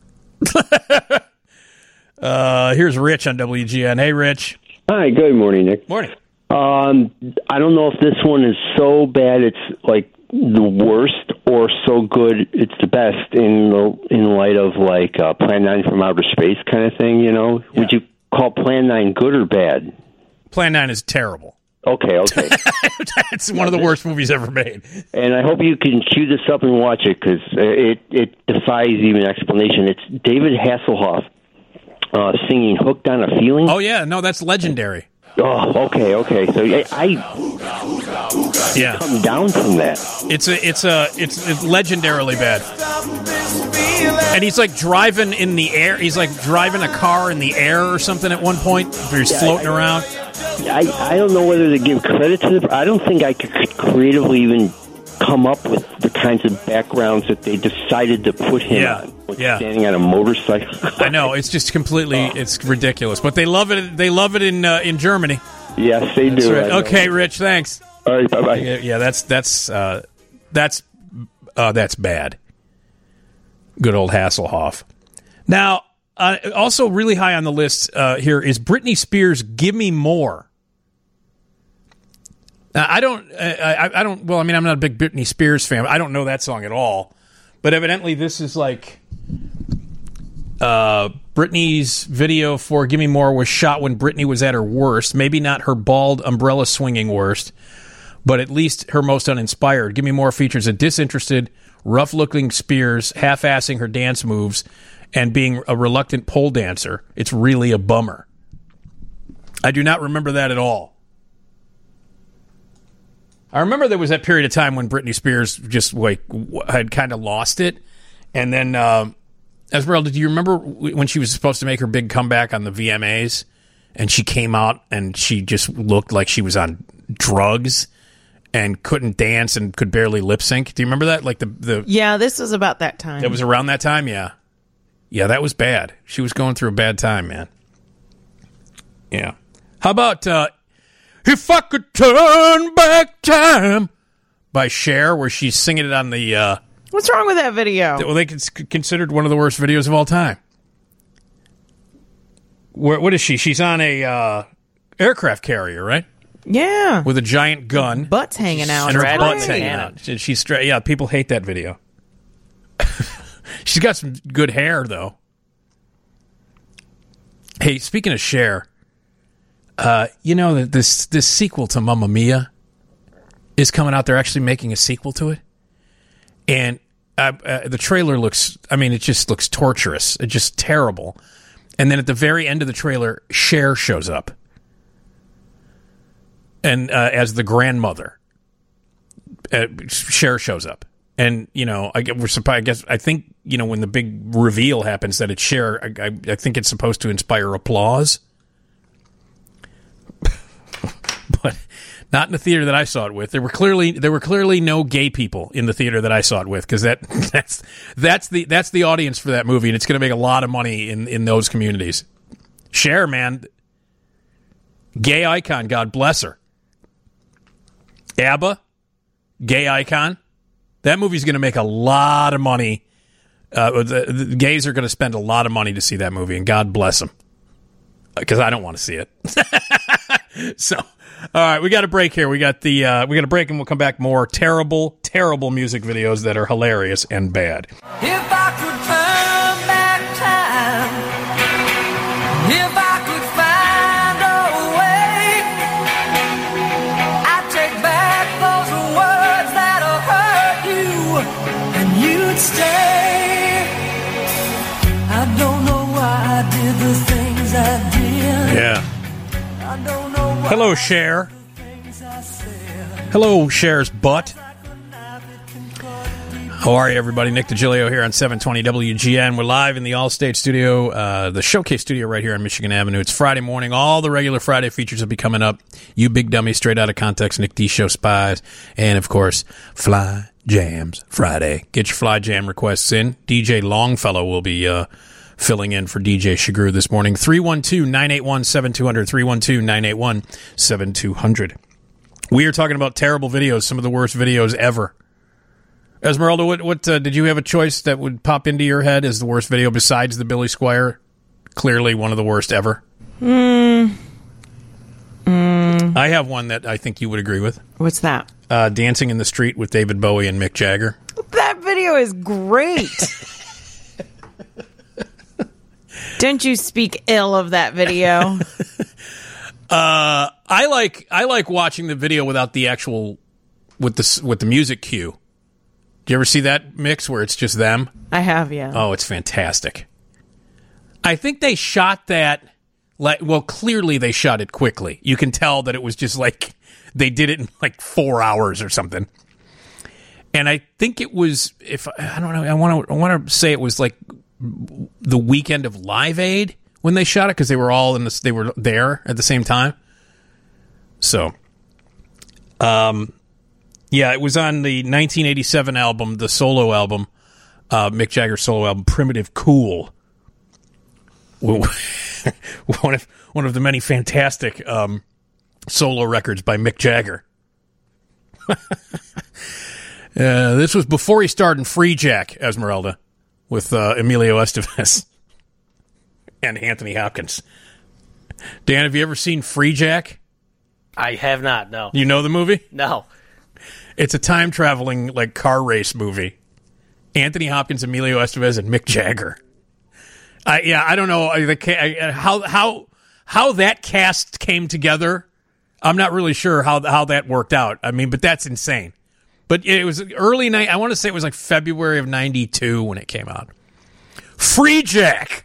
uh, here's Rich on W G N. Hey, Rich. Hi, good morning, Nick. Morning. Um, I don't know if this one is so bad it's like the worst, or so good it's the best in the in light of like uh, Plan nine from Outer Space kind of thing. You know, yeah. Would you call Plan nine good or bad? Plan nine is terrible. Okay, okay. It's one of the worst movies ever made. And I hope you can chew this up and watch it, because it, it defies even explanation. It's David Hasselhoff uh, singing Hooked on a Feeling. Oh, yeah. No, that's legendary. Oh, okay, okay. So I, I yeah. come down from that. It's a, it's a, it's, it's legendarily bad. And he's like driving in the air. He's like driving a car in the air or something at one point. Where he's yeah, floating I, around. I, I don't know whether to give credit to the. I don't think I could creatively even come up with the kinds of backgrounds that they decided to put him yeah. on. Like yeah. standing on a motorcycle. I know, it's just completely, oh. it's ridiculous. But they love it. They love it in uh, in Germany. Yes, they that's do. Right. Okay, Rich. Thanks. All right. Bye bye. Yeah, yeah, that's that's uh, that's uh, that's bad. Good old Hasselhoff. Now, uh, also really high on the list uh, here is Britney Spears' "Give Me More." Now, I don't, I, I don't. Well, I mean, I'm not a big Britney Spears fan. I don't know that song at all. But evidently, this is like uh, Britney's video for "Give Me More" was shot when Britney was at her worst. Maybe not her bald umbrella swinging worst, but at least her most uninspired. "Give Me More" features a disinterested, rough-looking Spears half-assing her dance moves and being a reluctant pole dancer. It's really a bummer. I do not remember that at all. I remember there was that period of time when Britney Spears just like had kind of lost it. And then, uh, Esmeralda, do you remember when she was supposed to make her big comeback on the V M As and she came out and she just looked like she was on drugs and couldn't dance and could barely lip sync? Do you remember that? Like the, the Yeah, this was about that time. It was around that time, yeah. Yeah, that was bad. She was going through a bad time, man. Yeah. How about uh, If I Could Turn Back Time by Cher, where she's singing it on the... Uh, What's wrong with that video? Well, they it's considered one of the worst videos of all time. Where, what is she? She's on a uh, aircraft carrier, right? Yeah. With a giant gun. Butt's hanging out. And her right. butt's hanging out. She, she's straight. Yeah, people hate that video. She's got some good hair, though. Hey, speaking of Cher, uh, you know, this this sequel to Mamma Mia is coming out. They're actually making a sequel to it. And uh, uh, uh, the trailer looks, I mean, it just looks torturous. It's just terrible. And then at the very end of the trailer, Cher shows up. And uh, as the grandmother. Uh, Cher shows up. And, you know, I, we're surprised, I guess, I think, you know, when the big reveal happens that it's Cher, I, I, I think it's supposed to inspire applause. But not in the theater that I saw it with. There were clearly there were clearly no gay people in the theater that I saw it with, because that that's that's the that's the audience for that movie, and it's going to make a lot of money in, in those communities. Cher, man, gay icon, God bless her. ABBA, gay icon. That movie's going to make a lot of money. Uh, the, the gays are going to spend a lot of money to see that movie, and God bless them, because I don't want to see it. So. All right, we got a break here. We got the uh, we got a break, and we'll come back more terrible, terrible music videos that are hilarious and bad. If I could turn back time, if I could find a way, I'd take back those words that hurt you, and you'd stay. I don't know why I did the things I did. Yeah. I don't know. Hello, Cher. Hello, Cher's butt. How are you, everybody? Nick DiGilio here on seven twenty W G N. We're live in the Allstate studio, uh, the Showcase studio right here on Michigan Avenue. It's Friday morning. All the regular Friday features will be coming up. You Big Dummy, Straight Out of Context, Nick D Show Spies, and, of course, Fly Jams Friday. Get your Fly Jam requests in. D J Longfellow will be... Uh, filling in for D J Shagru this morning. three one two, nine eight one, seven two zero zero. three one two, nine eight one, seven two zero zero. We are talking about terrible videos, some of the worst videos ever. Esmeralda, what, what uh, did you have a choice that would pop into your head as the worst video besides the Billy Squier? Clearly one of the worst ever. Mm. Mm. I have one that I think you would agree with. What's that? Uh, Dancing in the Street with David Bowie and Mick Jagger. That video is great. Don't you speak ill of that video? uh, I like I like watching the video without the actual with the with the music cue. Do you ever see that mix where it's just them? I have, yeah. Oh, it's fantastic. I think they shot that like well, clearly they shot it quickly. You can tell that it was just like they did it in like four hours or something. And I think it was if I don't know, I want to I want to say it was like the weekend of Live Aid when they shot it, because they were all in this, they were there at the same time. So, um, yeah, it was on the nineteen eighty-seven album, the solo album, uh, Mick Jagger's solo album, Primitive Cool. one of one of the many fantastic um, solo records by Mick Jagger. uh, this was before he starred in Free Jack, Esmeralda, with uh, Emilio Estevez and Anthony Hopkins. Dan, have you ever seen Free Jack? I have not, no. You know the movie? No. It's a time-traveling, like, car race movie. Anthony Hopkins, Emilio Estevez, and Mick Jagger. I, yeah, I don't know I, I, how how how that cast came together. I'm not really sure how how that worked out. I mean, but that's insane. But it was early night. I want to say it was like February of ninety-two when it came out. Free Jack.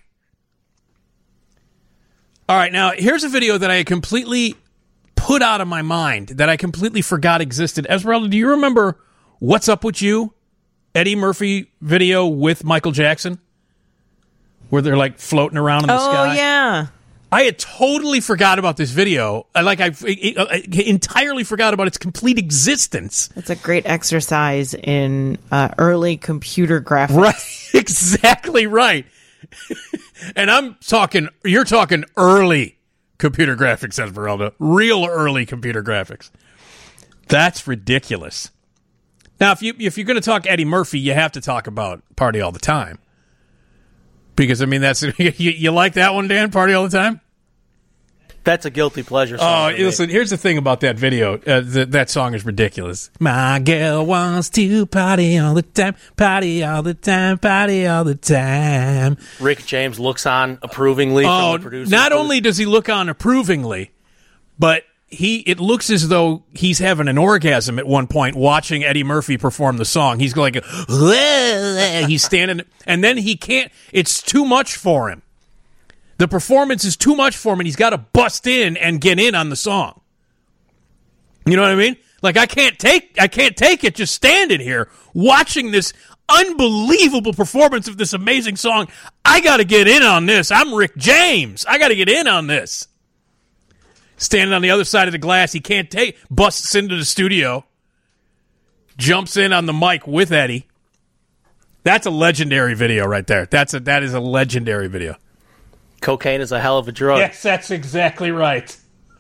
All right, now here's a video that I completely put out of my mind, that I completely forgot existed. Esmeralda, do you remember What's Up With You? Eddie Murphy video with Michael Jackson, where they're like floating around in the oh, sky. Oh yeah. I had totally forgot about this video. I like I, I entirely forgot about its complete existence. It's a great exercise in uh, early computer graphics. Right, exactly right. And I'm talking, you're talking early computer graphics, Esmeralda. Real early computer graphics. That's ridiculous. Now, if you if you're going to talk Eddie Murphy, you have to talk about Party All the Time. Because, I mean, that's you, you like that one, Dan? Party All the Time? That's a guilty pleasure Oh, song. listen, here's the thing about that video. Uh, th- that song is ridiculous. My girl wants to party all the time, party all the time, party all the time. Rick James looks on approvingly oh, from the producer. Not only does he look on approvingly, but he it looks as though he's having an orgasm at one point watching Eddie Murphy perform the song. He's like, he's standing, and then he can't. It's too much for him. The performance is too much for him, and he's got to bust in and get in on the song. You know what I mean? Like I can't take, I can't take it just standing here watching this unbelievable performance of this amazing song. I got to get in on this. I'm Rick James. I got to get in on this. Standing on the other side of the glass, he can't take, busts into the studio, jumps in on the mic with Eddie. That's a legendary video right there. That's a that is a legendary video. Cocaine is a hell of a drug. Yes, that's exactly right.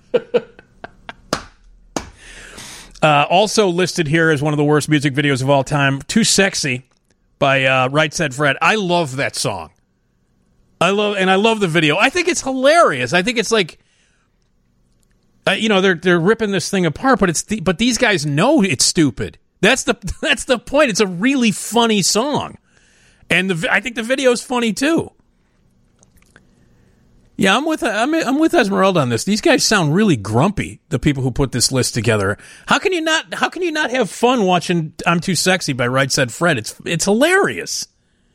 uh, also listed here as one of the worst music videos of all time, Too Sexy by uh, Right Said Fred. I love that song. I love and I love the video. I think it's hilarious. I think it's like, uh, you know, they're they're ripping this thing apart, but it's the, but these guys know it's stupid. That's the that's the point. It's a really funny song, and the I think the video's funny too. Yeah, I'm with I'm I'm with Esmeralda on this. These guys sound really grumpy. The people who put this list together. How can you not? How can you not have fun watching "I'm Too Sexy" by Right Said Fred? It's it's hilarious.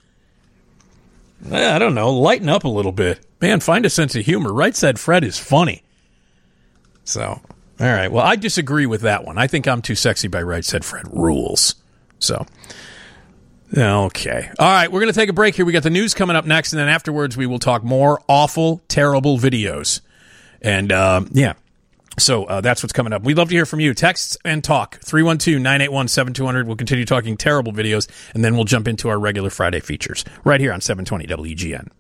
I don't know. Lighten up a little bit, man. Find a sense of humor. Right Said Fred is funny. So, all right. Well, I disagree with that one. I think "I'm Too Sexy" by Right Said Fred rules. So. Okay. All right, we're going to take a break here. We got the news coming up next, and then afterwards we will talk more awful, terrible videos. And, uh, yeah, so uh, that's what's coming up. We'd love to hear from you. Text and talk, three one two, nine eight one, seven two zero zero. We'll continue talking terrible videos, and then we'll jump into our regular Friday features right here on seven twenty W G N.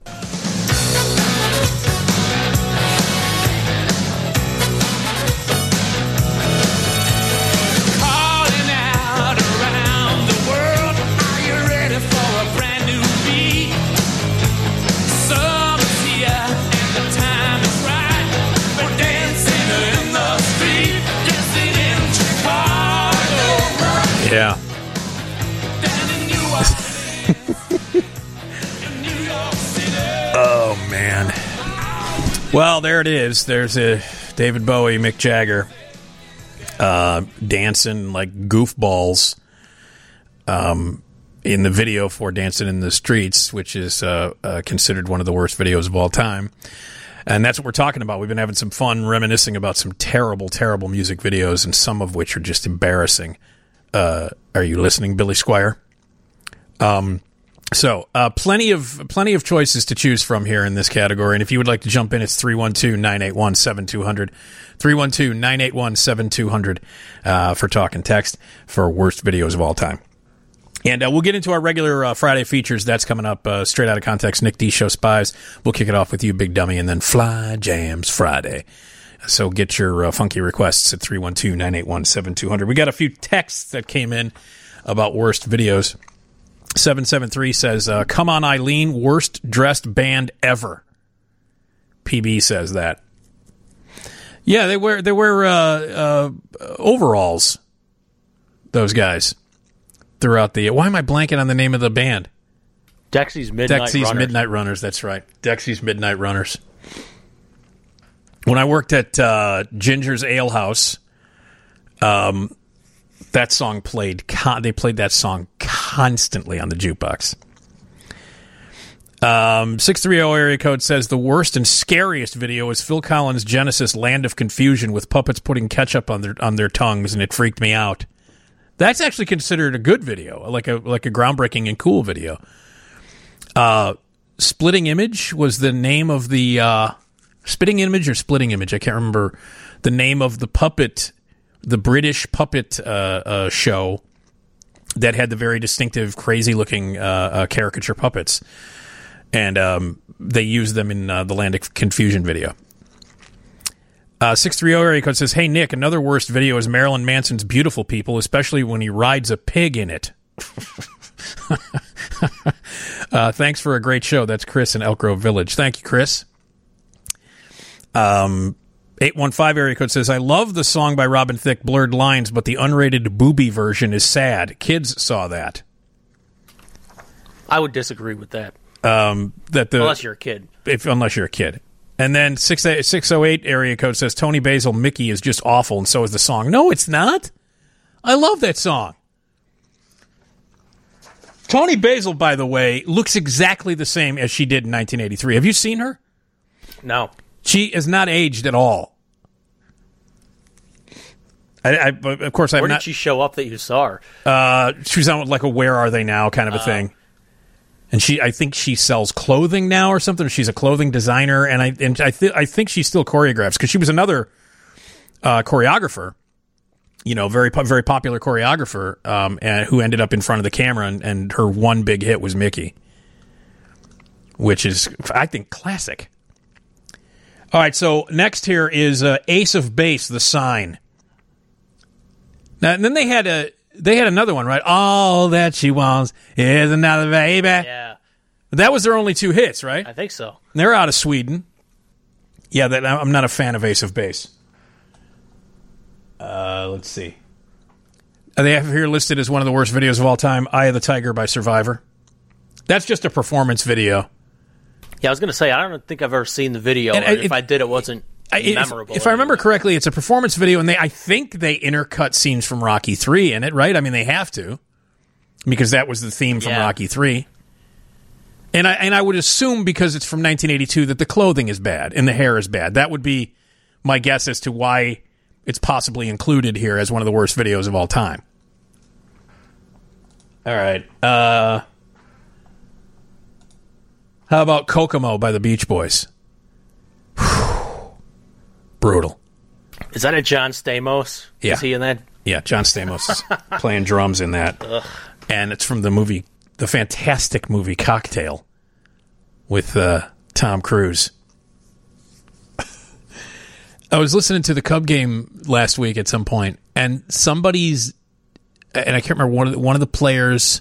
Yeah. Oh, man. Well, there it is. There's a David Bowie, Mick Jagger, uh, dancing like goofballs um, in the video for Dancing in the Streets, which is uh, uh, considered one of the worst videos of all time. And that's what we're talking about. We've been having some fun reminiscing about some terrible, terrible music videos, and some of which are just embarrassing. Uh, are you listening, Billy Squire? Um, so, uh, plenty of plenty of choices to choose from here in this category. And if you would like to jump in, it's three one two, nine eight one, seven two zero zero. three one two, nine eight one, seven two zero zero uh, for talk and text for worst videos of all time. And uh, we'll get into our regular uh, Friday features. That's coming up uh, straight out of context. Nick D Show Spies. We'll kick it off with you, Big Dummy, and then Fly Jams Friday. So get your uh, funky requests at three one two, nine eight one, seven two zero zero. We got a few texts that came in about worst videos. seven seven three says, uh, come on, Eileen, worst dressed band ever. P B says that. Yeah, they wear they wear uh, uh, overalls, those guys, throughout the... Why am I blanking on the name of the band? Dexy's Midnight Dexy's Runners. Midnight Runners, that's right. Dexy's Midnight Runners. When I worked at uh, Ginger's Ale House, um, that song played. Con- they played that song constantly on the jukebox. Um, six three zero area code says the worst and scariest video is Phil Collins' Genesis "Land of Confusion" with puppets putting ketchup on their on their tongues, and it freaked me out. That's actually considered a good video, like a like a groundbreaking and cool video. Uh, Splitting Image was the name of the. Uh, Spitting Image or Splitting Image? I can't remember the name of the puppet, the British puppet uh, uh, show that had the very distinctive, crazy-looking uh, uh, caricature puppets. And um, they used them in uh, the Land of Confusion video. Uh, six three zero area code says, hey, Nick, another worst video is Marilyn Manson's Beautiful People, especially when he rides a pig in it. uh, thanks for a great show. That's Chris in Elk Grove Village. Thank you, Chris. Um, eight one five area code says, I love the song by Robin Thicke, Blurred Lines, but the unrated booby version is sad. Kids saw that. I would disagree with that. Um, that the unless you're a kid. If unless you're a kid. And then six oh eight area code says Tony Basil, Mickey is just awful, and so is the song. No, it's not. I love that song. Tony Basil, by the way, looks exactly the same as she did in nineteen eighty-three. Have you seen her? No. She is not aged at all. I, I of course, I've Where not. did she show up that you saw her? Uh, she was on like a "Where Are They Now" kind of a Oh. thing. And she, I think she sells clothing now or something. She's a clothing designer, and I, and I, th- I think she still choreographs because she was another uh, choreographer. You know, very, po- very popular choreographer, um, and who ended up in front of the camera, and, and her one big hit was Mickey, which is, I think, classic. All right, so next here is uh, Ace of Base, The Sign. Now, and then they had a. They had another one, right? All that she wants is another baby. Yeah. That was their only two hits, right? I think so. They're out of Sweden. Yeah, that, I'm not a fan of Ace of Base. Uh, let's see. They have here listed as one of the worst videos of all time, Eye of the Tiger by Survivor. That's just a performance video. Yeah, I was going to say, I don't think I've ever seen the video. And, Or uh, if it- I did, it wasn't I- if- memorable. If, I remember correctly, it's a performance video, and they I think they intercut scenes from Rocky three in it, right? I mean, they have to, because that was the theme from Yeah. Rocky three. And I and I would assume because it's from nineteen eighty-two that the clothing is bad and the hair is bad. That would be my guess as to why it's possibly included here as one of the worst videos of all time. All right. Uh, how about Kokomo by the Beach Boys? Brutal. Is that a John Stamos? Yeah. Is he in that? Yeah, John Stamos is playing drums in that. Ugh. And it's from the movie, the fantastic movie Cocktail with uh, Tom Cruise. I was listening to the Cub game last week at some point, and somebody's, and I can't remember, one of the, one of the players'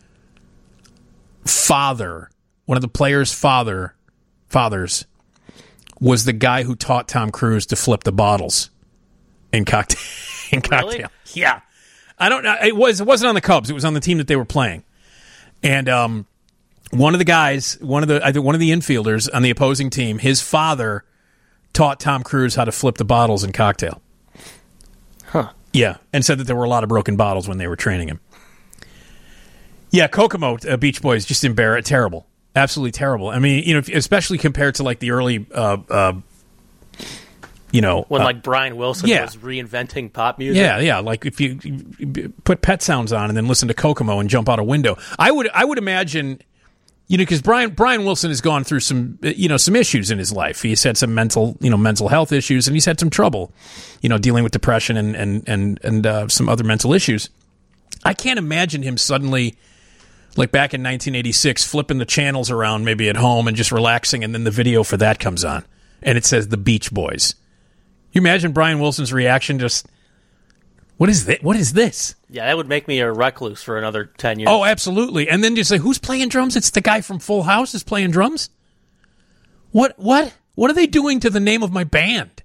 father, one of the players' father, fathers, was the guy who taught Tom Cruise to flip the bottles in Cocktail. in Cocktail. Really? Yeah. I don't know. It was, it wasn't on the Cubs. It was on the team that they were playing. And um, one of the guys, one of the, I think one of the infielders on the opposing team, his father taught Tom Cruise how to flip the bottles in Cocktail. Huh. Yeah. And said that there were a lot of broken bottles when they were training him. Yeah. Kokomo, uh, Beach Boys, just embarrassed. Terrible. Absolutely terrible. I mean, you know, especially compared to like the early, uh, uh, you know, When uh, like Brian Wilson yeah. was reinventing pop music. yeah, yeah. Like if you, you put Pet Sounds on and then listen to Kokomo and jump out a window, I would, I would imagine, you know, because Brian Brian Wilson has gone through some, you know, some issues in his life. He's had some mental, you know, mental health issues, and he's had some trouble, you know, dealing with depression and and and and uh, some other mental issues. I can't imagine him suddenly, like back in nineteen eighty-six, flipping the channels around maybe at home and just relaxing, and then the video for that comes on, and it says The Beach Boys. You imagine Brian Wilson's reaction? Just, what is this? What is this? Yeah, that would make me a recluse for another ten years. Oh, absolutely. And then you say, who's playing drums? It's the guy from Full House is playing drums? What? What? What are they doing to the name of my band?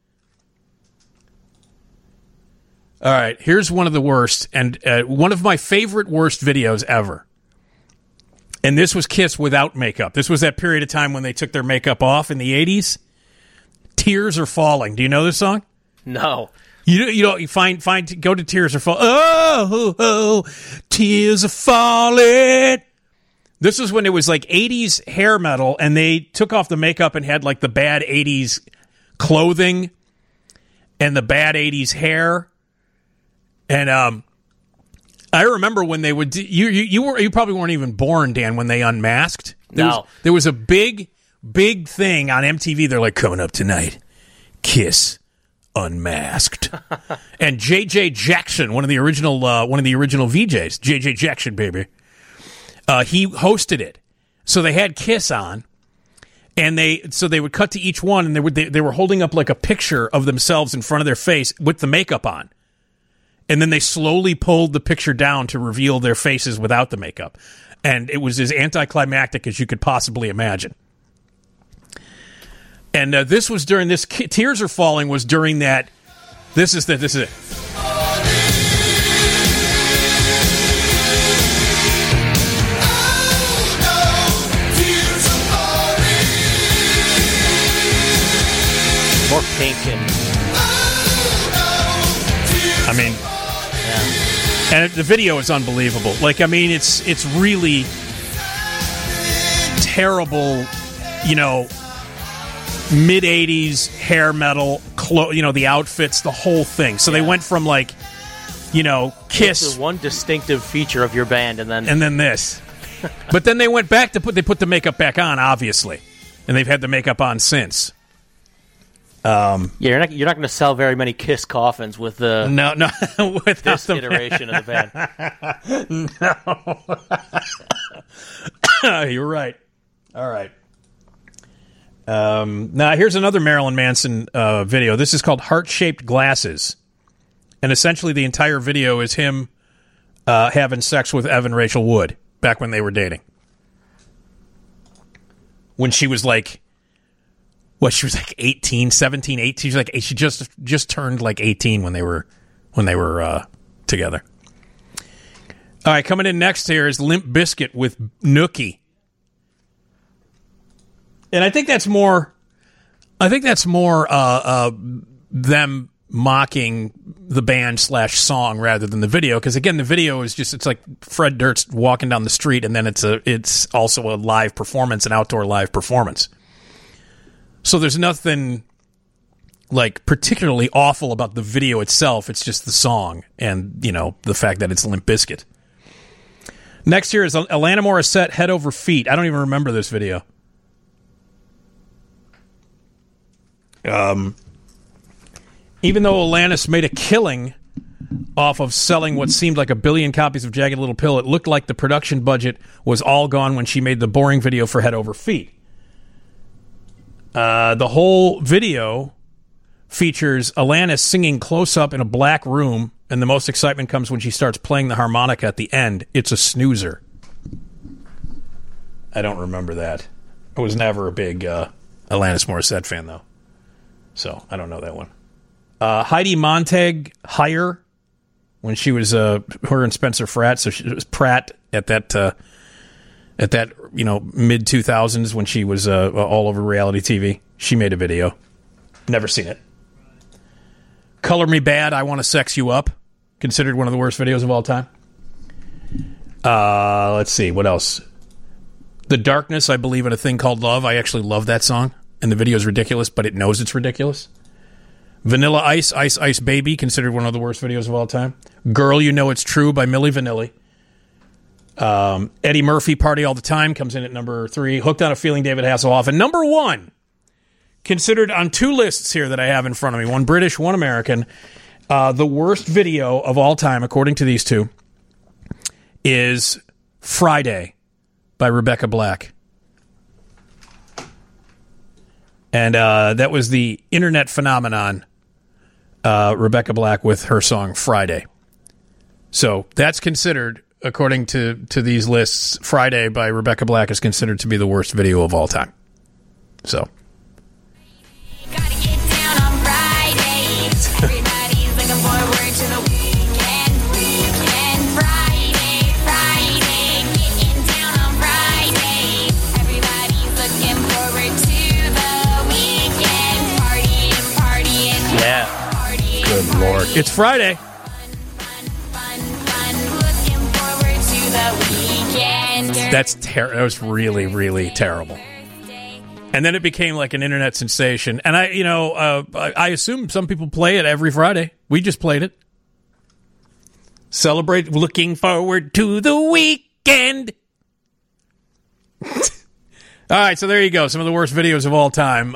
All right, here's one of the worst, and uh, one of my favorite worst videos ever. And this was Kiss without makeup. This was that period of time when they took their makeup off in the eighties. Tears Are Falling. Do you know this song? No. You you know you find find go to Tears Are Falling. Oh, oh, oh, Tears Are Falling. This was when it was like eighties hair metal, and they took off the makeup and had like the bad eighties clothing and the bad eighties hair. And um, I remember when they would do, you you you were you probably weren't even born, Dan, when they unmasked. There No. was, there was a big big thing on M T V. They're like, coming up tonight, Kiss Unmasked. And J J Jackson, one of the original uh, one of the original V Js, J J Jackson, baby, uh, he hosted it. So they had Kiss on, and they so they would cut to each one, and they would they, they were holding up like a picture of themselves in front of their face with the makeup on. And then they slowly pulled the picture down to reveal their faces without the makeup. And it was as anticlimactic as you could possibly imagine. And uh, this was during this, Tears Are Falling was during that, this is the, this is it. pink and. I mean, yeah. And the video is unbelievable. Like, I mean, it's it's really terrible. You know, mid eighties hair metal, clo- you know, the outfits, the whole thing. So yeah. They went from like, you know, Kiss. It's the one distinctive feature of your band, and then and then this. But then they went back to put they put the makeup back on, obviously, and they've had the makeup on since. Um, yeah, you're not you're not going to sell very many Kiss coffins with the no no with this iteration of the band. No, you're right. All right. Um, now here's another Marilyn Manson uh, video. This is called Heart-Shaped Glasses, and essentially the entire video is him uh, having sex with Evan Rachel Wood back when they were dating. When she was like. What, she was like eighteen, seventeen, eighteen. She was like she just just turned like eighteen when they were when they were uh, together. All right, coming in next here is Limp Bizkit with Nookie. And I think that's more I think that's more uh, uh, them mocking the band slash song rather than the video, because again the video is just it's like Fred Durst walking down the street, and then it's a it's also a live performance, an outdoor live performance. So there's nothing, like, particularly awful about the video itself. It's just the song and, you know, the fact that it's Limp Bizkit. Next here is Alanis Morissette, Head Over Feet. I don't even remember this video. Um, even though Alanis made a killing off of selling what seemed like a billion copies of Jagged Little Pill, it looked like the production budget was all gone when she made the boring video for Head Over Feet. Uh, the whole video features Alanis singing close up in a black room, and the most excitement comes when she starts playing the harmonica at the end. It's a snoozer. I don't remember that. I was never a big uh, Alanis Morissette fan, though, so I don't know that one. Uh, Heidi Montag, Higher, when she was uh, her and Spencer Pratt, so she was Pratt at that. Uh, At that, you know, mid two thousands when she was uh, all over reality T V. She made a video. Never seen it. Color Me Bad, I Want to Sex You Up. Considered one of the worst videos of all time. Uh, let's see, what else? The Darkness, I Believe in a Thing Called Love. I actually love that song. And the video is ridiculous, but it knows it's ridiculous. Vanilla Ice, Ice Ice Baby. Considered one of the worst videos of all time. Girl, You Know It's True by Milli Vanilli. Um, Eddie Murphy, Party All the Time, comes in at number three. Hooked on a Feeling, David Hasselhoff. And number one, considered on two lists here that I have in front of me, one British, one American, uh, the worst video of all time, according to these two, is Friday by Rebecca Black. And uh, that was the internet phenomenon, uh, Rebecca Black with her song Friday. So that's considered... According to, to these lists, Friday by Rebecca Black is considered to be the worst video of all time. So. Gotta get down on Fridays. Everybody's looking forward to the weekend. Weekend, Friday, Friday. Getting down on Friday. Everybody's looking forward to the weekend. Partying, partying. Yeah. Partying, Good Lord. It's Friday. That's ter- that was really, really terrible. And then it became like an internet sensation. And I, you know, uh, I, I assume some people play it every Friday. We just played it. Celebrate, looking forward to the weekend. All right, so there you go. Some of the worst videos of all time.